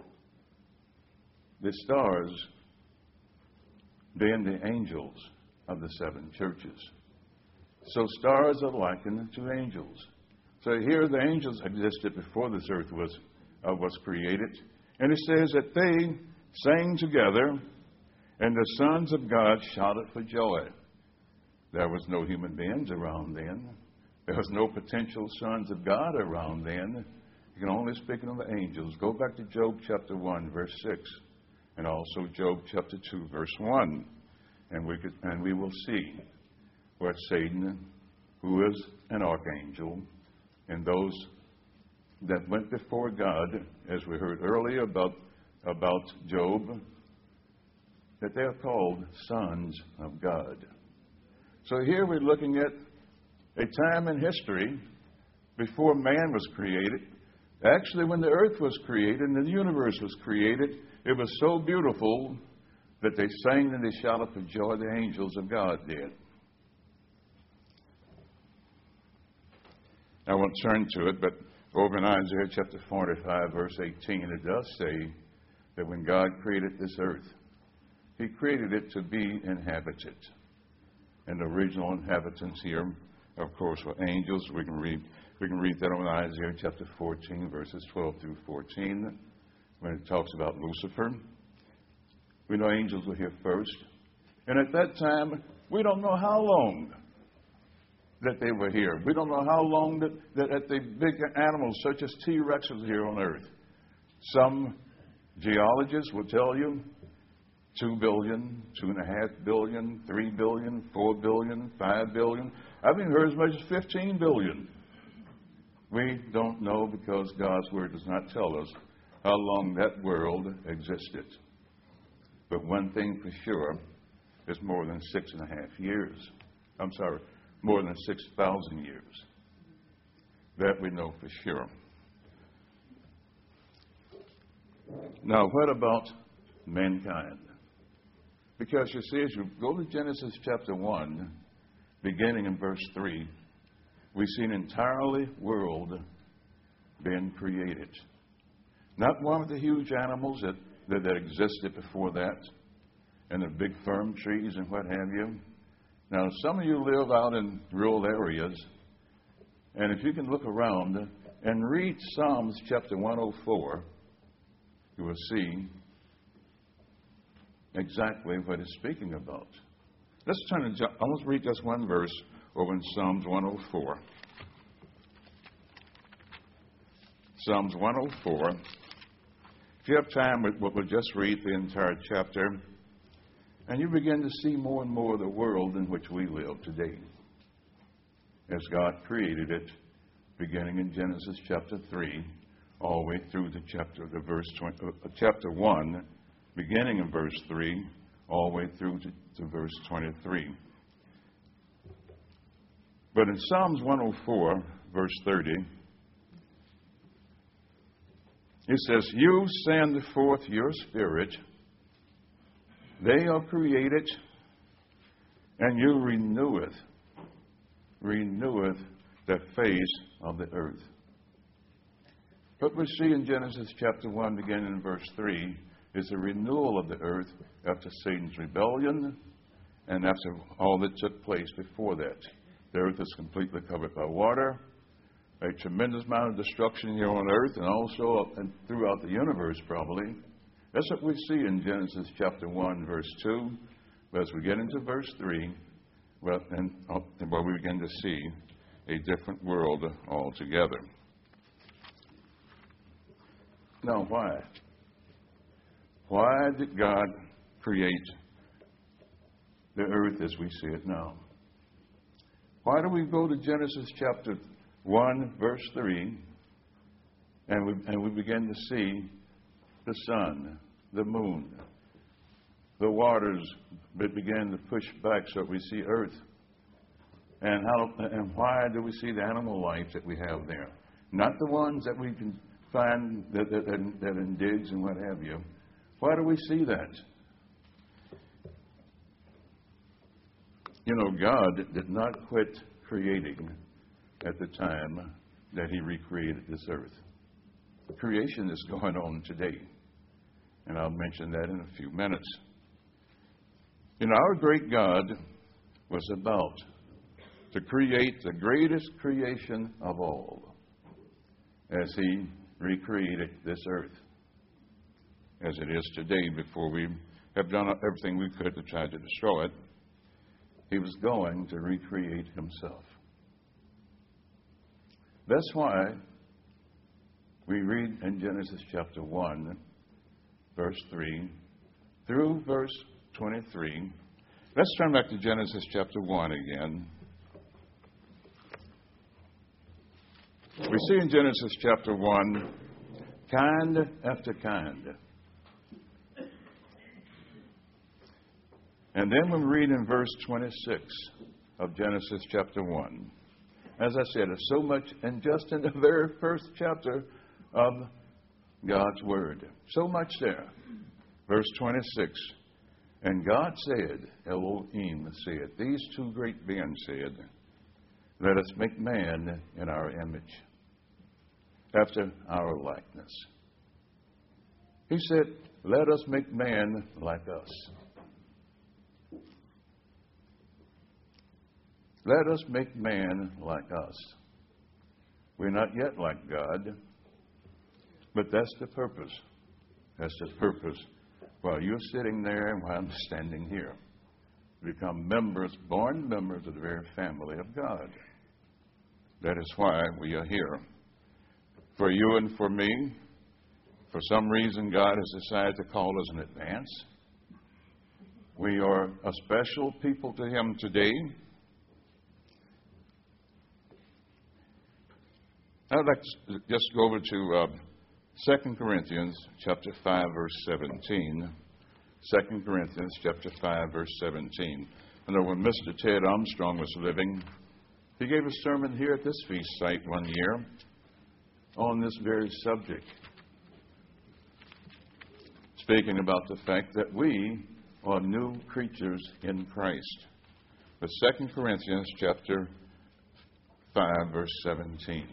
the stars being the angels of the seven churches. So stars are likened to angels. So here the angels existed before this earth was, uh, was created. And it says that they sang together, and the sons of God shouted for joy. There was no human beings around then. There was no potential sons of God around then. You can only speak of the angels. Go back to Job chapter one, verse six, and also Job chapter two, verse one. And we, could, and we will see where Satan, who is an archangel, and those that went before God, as we heard earlier about, about Job, that they are called sons of God. So here we're looking at a time in history before man was created. Actually, when the earth was created and the universe was created, it was so beautiful that they sang and they shouted for joy, the angels of God did. I won't turn to it, but over in Isaiah chapter forty-five, verse eighteen, it does say that when God created this earth, He created it to be inhabited. And the original inhabitants here, of course, were angels. We can read We can read that on Isaiah chapter fourteen, verses twelve through fourteen, when it talks about Lucifer. We know angels were here first. And at that time, we don't know how long that they were here. We don't know how long that, that, that the big animals such as T-Rex was here on earth. Some geologists will tell you two billion, two and a half billion, three billion, four billion, five billion. I've even heard as much as fifteen billion. We don't know because God's Word does not tell us how long that world existed. But one thing for sure is more than six and a half years. I'm sorry, more than six thousand years. That we know for sure. Now, what about mankind? Because you see, as you go to Genesis chapter one, beginning in verse three, we see an entirely world being created. Not one of the huge animals that, that, that existed before that, and the big firm trees and what have you. Now, some of you live out in rural areas, and if you can look around and read Psalms chapter one oh four, you will see exactly what it's speaking about. Let's turn to, I want to read just one verse over in Psalms one oh four. Psalms one oh four. If you have time, we'll, we'll just read the entire chapter, and you begin to see more and more of the world in which we live today, as God created it, beginning in Genesis chapter three, all the way through to chapter the verse twenty, uh, chapter one, beginning in verse three, all the way through to, to verse twenty-three. But in Psalms one oh four, verse thirty, it says, "You send forth your spirit, they are created, and you reneweth, reneweth the face of the earth." What we see in Genesis chapter one, beginning in verse three, is the renewal of the earth after Satan's rebellion and after all that took place before that. The earth is completely covered by water, a tremendous amount of destruction here on earth and also up and throughout the universe probably. That's what we see in Genesis chapter one, verse two. But as we get into verse three, well, and where we begin to see a different world altogether. Now, why? Why did God create the earth as we see it now? Why do we go to Genesis chapter one, verse three, and we, and we begin to see the sun, the moon, the waters that begin to push back so that we see earth? And how and why do we see the animal life that we have there? Not the ones that we can find that, that, that, that in digs and what have you. Why do we see that? You know, God did not quit creating at the time that He recreated this earth. Creation is going on today, and I'll mention that in a few minutes. You know, our great God was about to create the greatest creation of all as He recreated this earth as it is today. Before we have done everything we could to try to destroy it, He was going to recreate Himself. That's why we read in Genesis chapter one, verse three, through verse twenty-three. Let's turn back to Genesis chapter one again. We see in Genesis chapter one, kind after kind. And then we read in verse twenty-six of Genesis chapter one. As I said, there's so much, and just in the very first chapter of God's Word. So much there. Verse twenty-six. "And God said," Elohim said, these two great beings said, "Let us make man in our image, after our likeness." He said, "Let us make man like us. Let us make man like us." We're not yet like God, but that's the purpose. That's the purpose. While you're sitting there and while I'm standing here, become members, born members of the very family of God. That is why we are here. For you and for me, for some reason, God has decided to call us in advance. We are a special people to Him today. I'd like to just go over to uh, Second Corinthians chapter five, verse seventeen. Second Corinthians chapter five, verse seventeen. I know when Mister Ted Armstrong was living, he gave a sermon here at this feast site one year on this very subject, speaking about the fact that we are new creatures in Christ. But Second Corinthians chapter five, verse seventeen.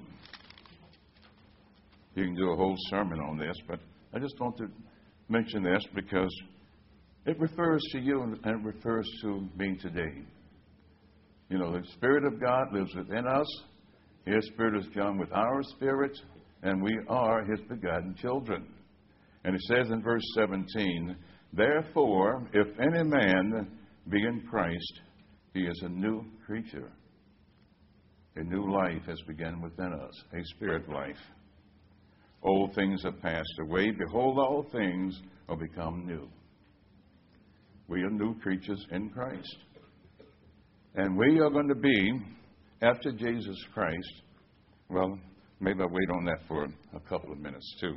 You can do a whole sermon on this, but I just want to mention this because it refers to you and it refers to me today. You know, the Spirit of God lives within us. His Spirit is joined with our spirit, and we are His begotten children. And it says in verse seventeen, therefore, if any man be in Christ, he is a new creature. A new life has begun within us, a spirit life. Old things have passed away. Behold, all things are become new. We are new creatures in Christ. And we are going to be, after Jesus Christ, well, maybe I'll wait on that for a couple of minutes too.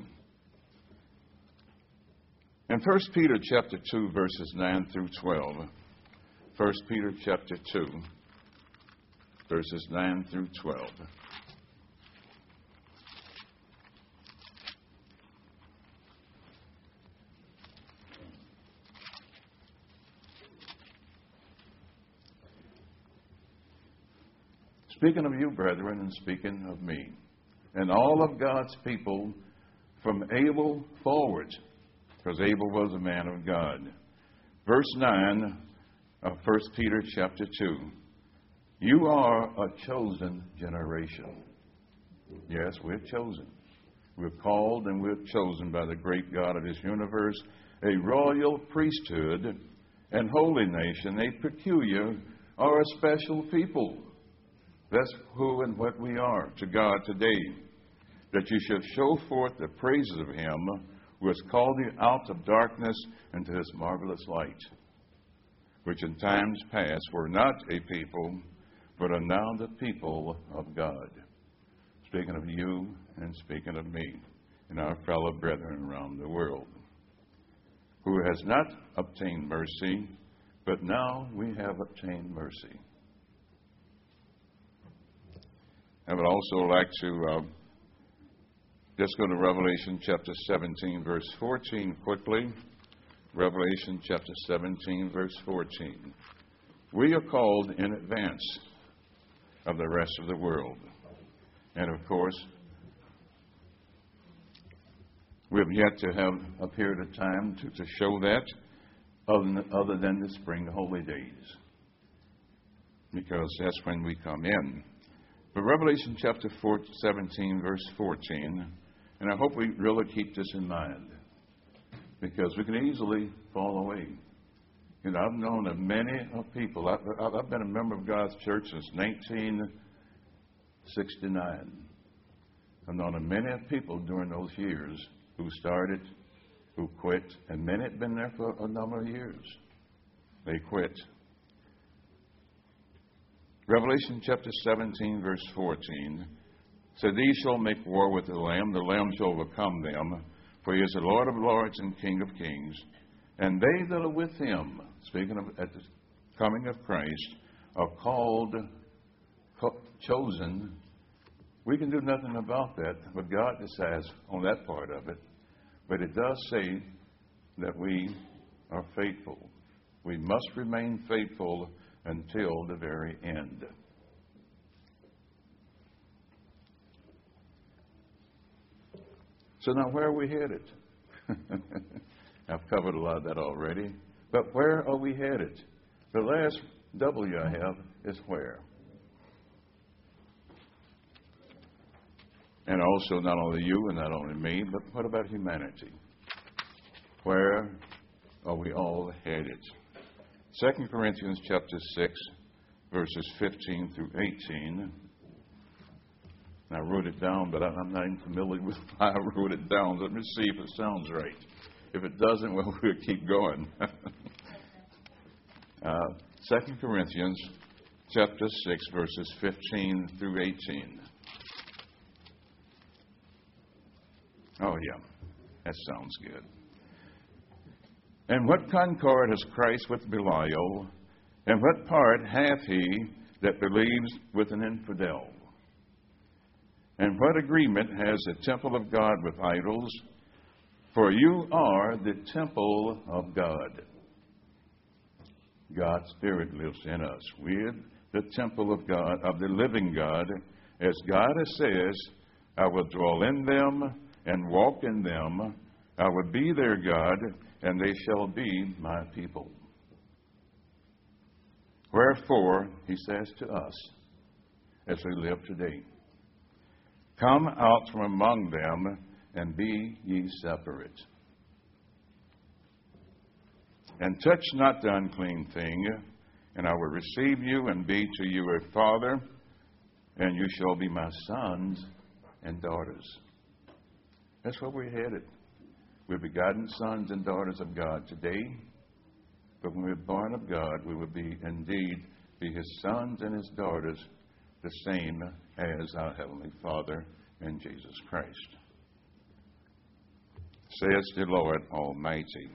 In First Peter chapter two, verses nine through twelve, First Peter chapter two, verses nine through twelve. Speaking of you, brethren, and speaking of me, and all of God's people from Abel forward, because Abel was a man of God. Verse nine of First Peter chapter two. You are a chosen generation. Yes, we're chosen. We're called and we're chosen by the great God of this universe, a royal priesthood and holy nation, a peculiar or a special people. That's who and what we are to God today, that you should show forth the praises of Him who has called you out of darkness into His marvelous light, which in times past were not a people, but are now the people of God. Speaking of you and speaking of me and our fellow brethren around the world, who has not obtained mercy, but now we have obtained mercy. I would also like to uh, just go to Revelation chapter seventeen, verse fourteen quickly. Revelation chapter seventeen, verse fourteen. We are called in advance of the rest of the world. And of course, we have yet to have a period of time to, to show that other than, other than the spring holy days, because that's when we come in. But Revelation chapter seventeen, verse fourteen, and I hope we really keep this in mind, because we can easily fall away. You know, I've known of many of people. I've, I've been a member of God's church since nineteen sixty-nine. I've known of many of people during those years who started, who quit, and many had been there for a number of years. They quit. Revelation chapter seventeen, verse fourteen, said, These shall make war with the Lamb, the Lamb shall overcome them, for He is the Lord of lords and King of kings. And they that are with Him, speaking of at the coming of Christ, are called, co- chosen. We can do nothing about that, but God decides on that part of it. But it does say that we are faithful. We must remain faithful until the very end. So now where are we headed? I've covered a lot of that already. But where are we headed? The last W I have is where. And also not only you and not only me, but what about humanity? Where are we all headed? Second Corinthians chapter six, verses fifteen through eighteen. I wrote it down, but I'm not even familiar with why I wrote it down. Let me see if it sounds right. If it doesn't, well, we'll keep going. uh, Second Corinthians chapter six, verses fifteen through eighteen. Oh, yeah, that sounds good. And what concord has Christ with Belial? And what part hath he that believes with an infidel? And what agreement has the temple of God with idols? For you are the temple of God. God's Spirit lives in us. We're the temple of God, of the living God. As God says, I will dwell in them and walk in them. I will be their God, and they shall be my people. Wherefore, he says to us, as we live today, come out from among them and be ye separate. And touch not the unclean thing, and I will receive you and be to you a father, and you shall be my sons and daughters. That's where we're headed. We're begotten sons and daughters of God today, but when we're born of God, we will be indeed be his sons and his daughters, the same as our Heavenly Father and Jesus Christ. Says the Lord Almighty.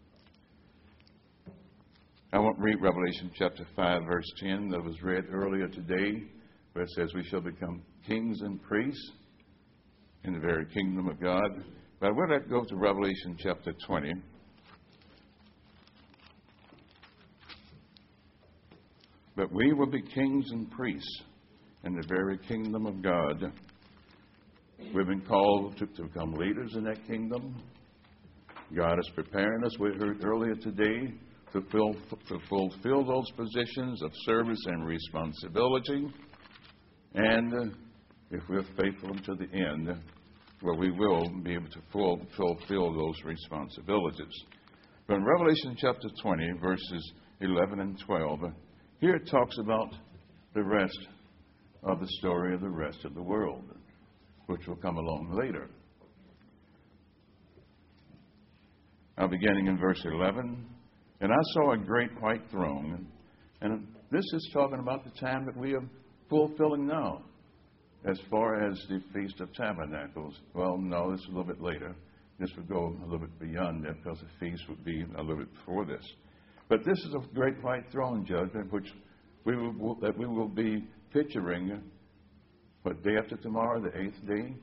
I won't read Revelation chapter five, verse ten, that was read earlier today, where it says we shall become kings and priests in the very kingdom of God. But I would like to go to Revelation chapter twenty. But we will be kings and priests in the very kingdom of God. We've been called to, to become leaders in that kingdom. God is preparing us, we heard earlier today, to, fill, to fulfill those positions of service and responsibility. And uh, if we're faithful unto the end, well, we will be able to full, fulfill those responsibilities. But in Revelation chapter twenty, verses eleven and twelve, here it talks about the rest of the story of the rest of the world, which will come along later. Now, beginning in verse eleven, and I saw a great white throne, and this is talking about the time that we are fulfilling now, as far as the Feast of Tabernacles. Well, no, this is a little bit later. This would go a little bit beyond that, because the feast would be a little bit before this. But this is a great white throne judgment, which we will, that we will be picturing, what, day after tomorrow, the eighth day?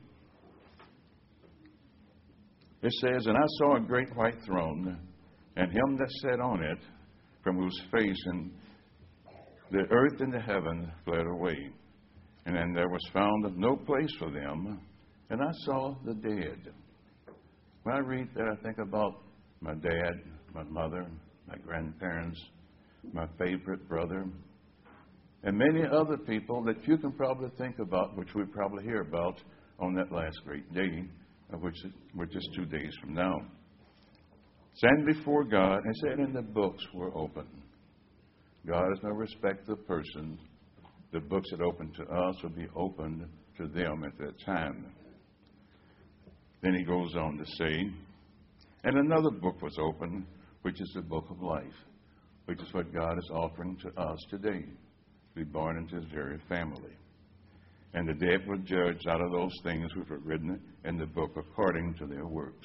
It says, and I saw a great white throne, and him that sat on it, from whose face and the earth and the heaven fled away. And then there was found no place for them, and I saw the dead. When I read that, I think about my dad, my mother, my grandparents, my favorite brother, and many other people that you can probably think about, which we probably hear about on that last great day, which is, which is two days from now. Stand before God, and said, and the books were open. God has no respect of person. The books that open to us will be opened to them at that time. Then he goes on to say, and another book was opened, which is the book of life, which is what God is offering to us today, to be born into his very family. And the dead were judged out of those things which were written in the book according to their works.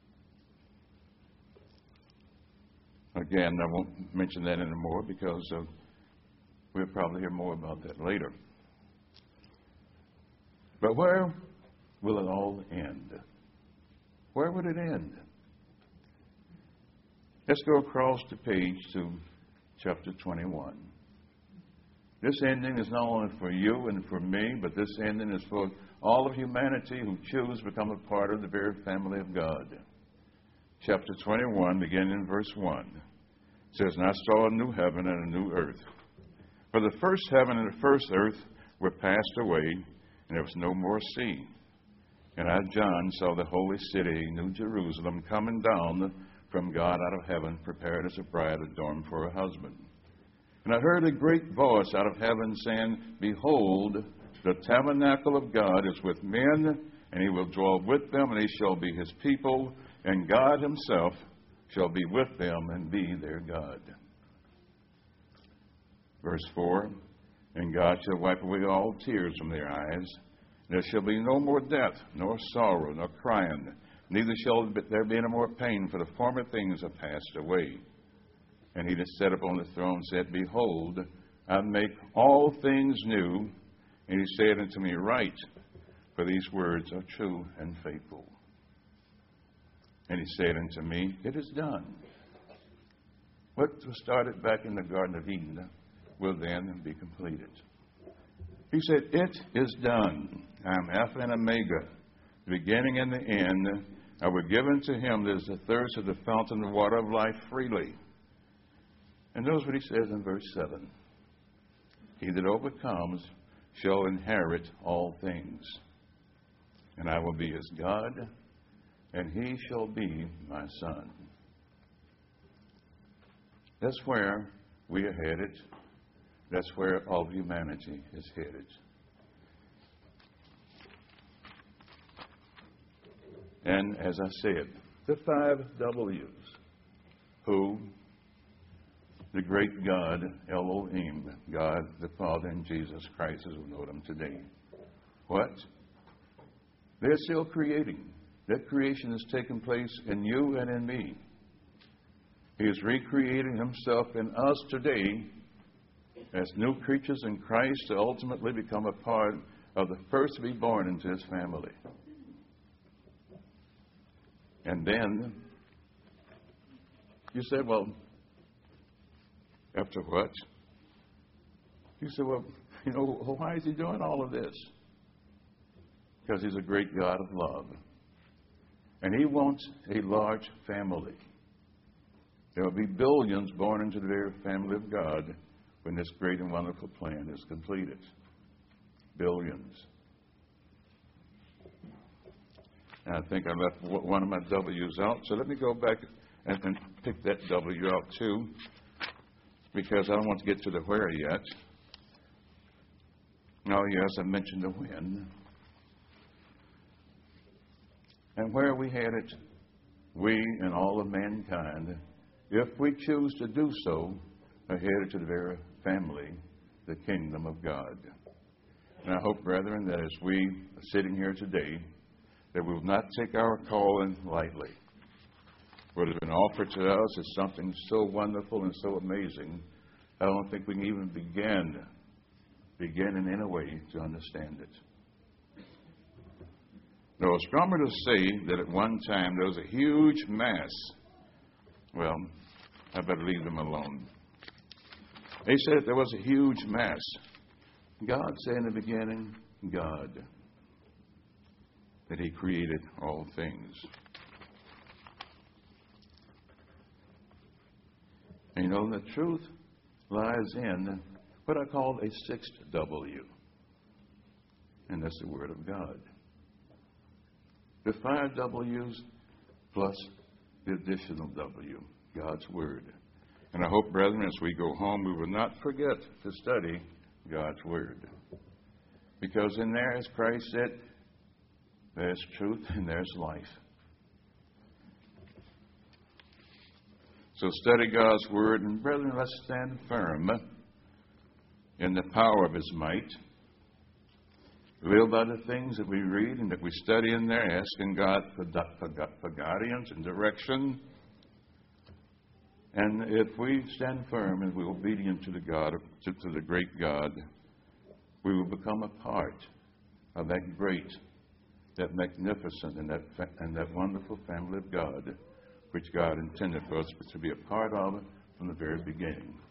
Again, I won't mention that anymore, because uh, we'll probably hear more about that later. But where will it all end? Where would it end? Let's go across the page to chapter twenty-one. This ending is not only for you and for me, but this ending is for all of humanity who choose to become a part of the very family of God. Chapter twenty-one, beginning in verse one, says, and I saw a new heaven and a new earth. For the first heaven and the first earth were passed away, and there was no more sea. And I, John, saw the holy city, New Jerusalem, coming down from God out of heaven, prepared as a bride adorned for her husband. And I heard a great voice out of heaven saying, Behold, the tabernacle of God is with men, and he will dwell with them, and they shall be his people, and God himself shall be with them and be their God. Verse four, And God shall wipe away all tears from their eyes. There shall be no more death, nor sorrow, nor crying, neither shall there be any more pain, for the former things have passed away. And he that sat upon the throne said, Behold, I make all things new. And he said unto me, Write, for these words are true and faithful. And he said unto me, It is done. What was started back in the Garden of Eden will then be completed. He said, It is done. I am Alpha and Omega, the beginning and the end. I will give unto him that is the thirst of the fountain of water of life freely. And notice what he says in verse seven. He that overcomes shall inherit all things. And I will be his God, and he shall be my son. That's where we are headed. That's where all of humanity is headed. And as I said, the five W's. Who? The great God, Elohim, God the Father, and Jesus Christ, as we know them today. What? They're still creating. That creation has taken place in you and in me. He is recreating himself in us today as new creatures in Christ to ultimately become a part of the first to be born into his family. And then you said, well, after what? You said, well, you know, why is he doing all of this? Because he's a great God of love. And he wants a large family. There will be billions born into the very family of God when this great and wonderful plan is completed. Billions. And I think I left one of my W's out, so let me go back and, and pick that W out too, because I don't want to get to the where yet. Oh, yes, I mentioned the when. And where are we headed? We and all of mankind, if we choose to do so, are headed to the very family, the kingdom of God. And I hope, brethren, that as we are sitting here today, that we will not take our calling lightly. What has been offered to us is something so wonderful and so amazing, I don't think we can even begin, begin in any way to understand it. Now, astronomers say that at one time there was a huge mass. Well, I better leave them alone. They said there was a huge mass. God said in the beginning, God, that he created all things. And you know, the truth lies in what I call a sixth W, and that's the Word of God. The five W's plus the additional W, God's Word. And I hope, brethren, as we go home, we will not forget to study God's Word. Because in there, as Christ said, there's truth and there's life. So study God's Word, and brethren, let's stand firm in the power of his might. Live by the things that we read and that we study in there, asking God for, for, for guidance and direction. And if we stand firm and we're obedient to the God, to, to the great God, we will become a part of that great, that magnificent, and that, and that wonderful family of God, which God intended for us to be a part of from the very beginning.